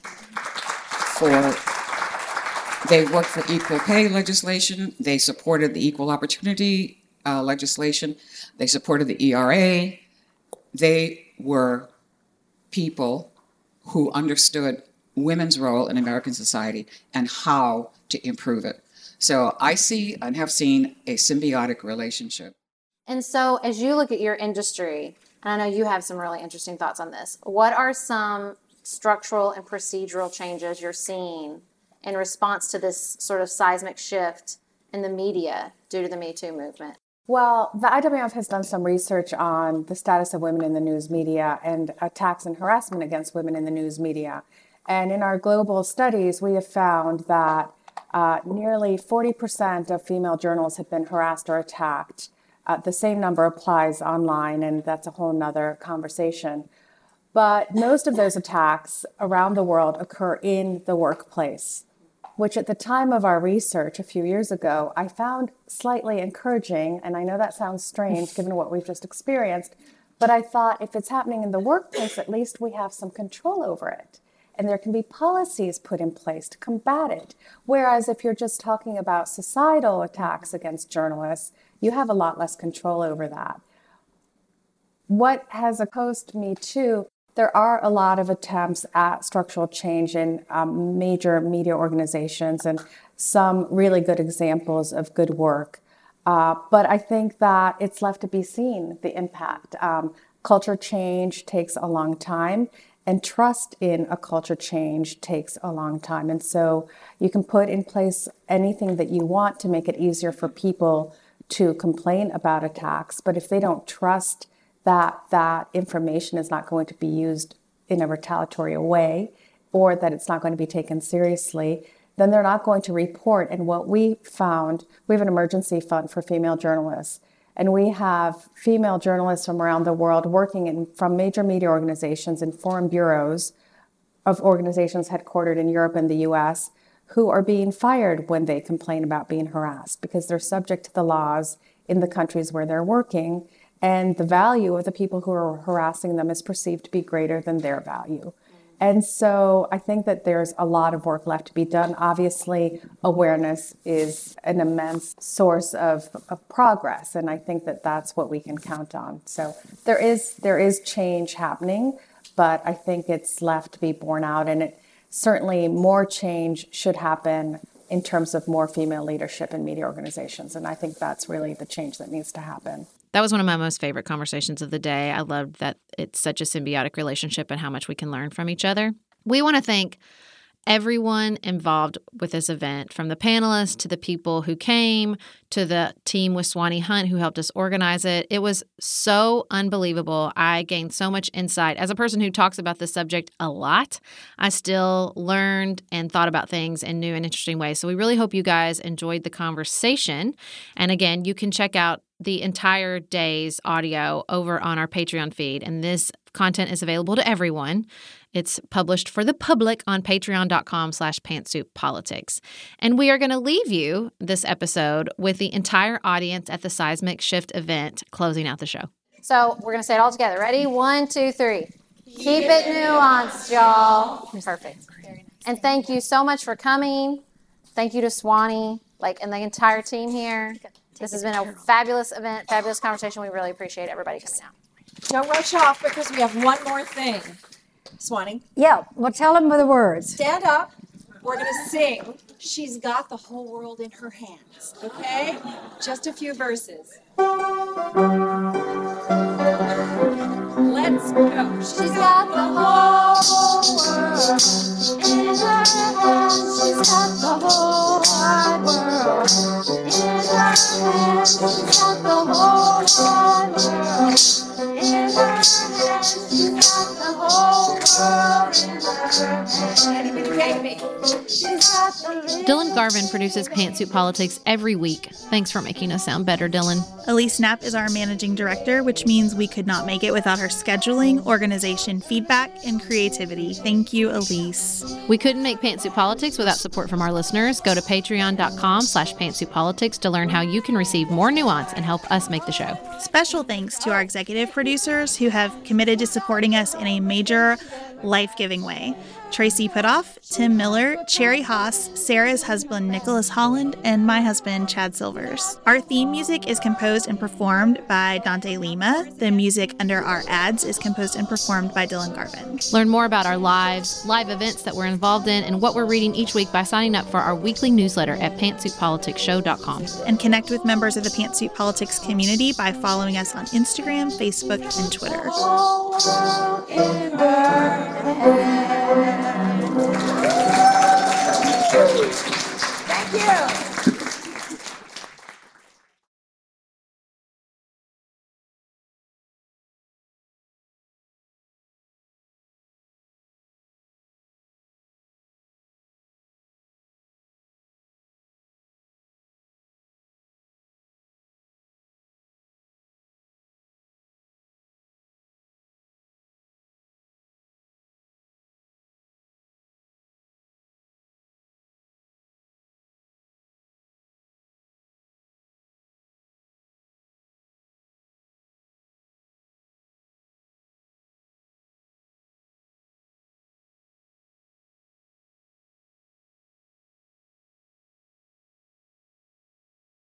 For, they worked for equal pay legislation, they supported the equal opportunity uh, legislation, they supported the E R A. They were people who understood women's role in American society and how to improve it. So I see and have seen a symbiotic relationship. And so as you look at your industry, and I know you have some really interesting thoughts on this, what are some structural and procedural changes you're seeing in response to this sort of seismic shift in the media due to the Me Too movement? Well, the I W M has done some research on the status of women in the news media and attacks and harassment against women in the news media. And in our global studies, we have found that uh, nearly forty percent of female journalists have been harassed or attacked. Uh, the same number applies online, and that's a whole nother conversation. But most of those attacks around the world occur in the workplace, which at the time of our research a few years ago, I found slightly encouraging. And I know that sounds strange given what we've just experienced, but I thought if it's happening in the workplace, at least we have some control over it. And there can be policies put in place to combat it. Whereas if you're just talking about societal attacks against journalists, you have a lot less control over that. What has opposed Me Too? There are a lot of attempts at structural change in um, major media organizations and some really good examples of good work. Uh, but I think that it's left to be seen, the impact. Um, culture change takes a long time. And trust in a culture change takes a long time. And so you can put in place anything that you want to make it easier for people to complain about attacks. But if they don't trust that that information is not going to be used in a retaliatory way, or that it's not going to be taken seriously, then they're not going to report. And what we found, we have an emergency fund for female journalists. And we have female journalists from around the world working in, from major media organizations and foreign bureaus of organizations headquartered in Europe and the U S who are being fired when they complain about being harassed because they're subject to the laws in the countries where they're working. And the value of the people who are harassing them is perceived to be greater than their value. And so I think that there's a lot of work left to be done. Obviously, awareness is an immense source of, of progress, and I think that that's what we can count on. So there is there is change happening, but I think it's left to be borne out, and it certainly more change should happen in terms of more female leadership in media organizations, and I think that's really the change that needs to happen. That was one of my most favorite conversations of the day. I loved that it's such a symbiotic relationship and how much we can learn from each other. We want to thank everyone involved with this event, from the panelists to the people who came to the team with Swanee Hunt who helped us organize it. It was so unbelievable. I gained so much insight. As a person who talks about this subject a lot, I still learned and thought about things in new and interesting ways. So we really hope you guys enjoyed the conversation. And again, you can check out the entire day's audio over on our Patreon feed. And this content is available to everyone. It's published for the public on patreon.com slash pantsoup.politics. And we are going to leave you this episode with the entire audience at the Seismic Shift event closing out the show. So we're going to say it all together. Ready? One, two, three. Keep it nuanced, y'all. Perfect. And thank you so much for coming. Thank you to Swanee, like, and the entire team here. This has been a fabulous event, fabulous conversation. We really appreciate everybody coming out. Don't rush off because we have one more thing. Swanee. Yeah, well, tell them the words. Stand up. We're going to sing She's Got the Whole World in Her Hands, okay? Just a few verses. Let's go. She's got the whole world in her hands. She's got the whole wide world in her hands. She's got the whole wide world in her hands. She's got the whole world in her hands. Anybody take me? She's got the Dylan Garvin produces Pantsuit Politics every week. Thanks for making us sound better, Dylan. Elise Knapp is our managing director, which means we could not make it without her scheduling, organization, feedback, and creativity. Thank you, Elise. We couldn't make Pantsuit Politics without support from our listeners. Go to patreon.com slash pantsuitpolitics to learn how you can receive more nuance and help us make the show. Special thanks to our executive producers who have committed to supporting us in a major, life-giving way. Tracy Putoff, Tim Miller, Cherry Haas, Sarah's husband Nicholas Holland, and my husband Chad Silvers. Our theme music is composed and performed by Dante Lima. The music under our ads is composed and performed by Dylan Garvin. Learn more about our lives, live events that we're involved in, and what we're reading each week by signing up for our weekly newsletter at pantsuit politics show dot com. And connect with members of the Pantsuit Politics community by following us on Instagram, Facebook, and Twitter. Thank you.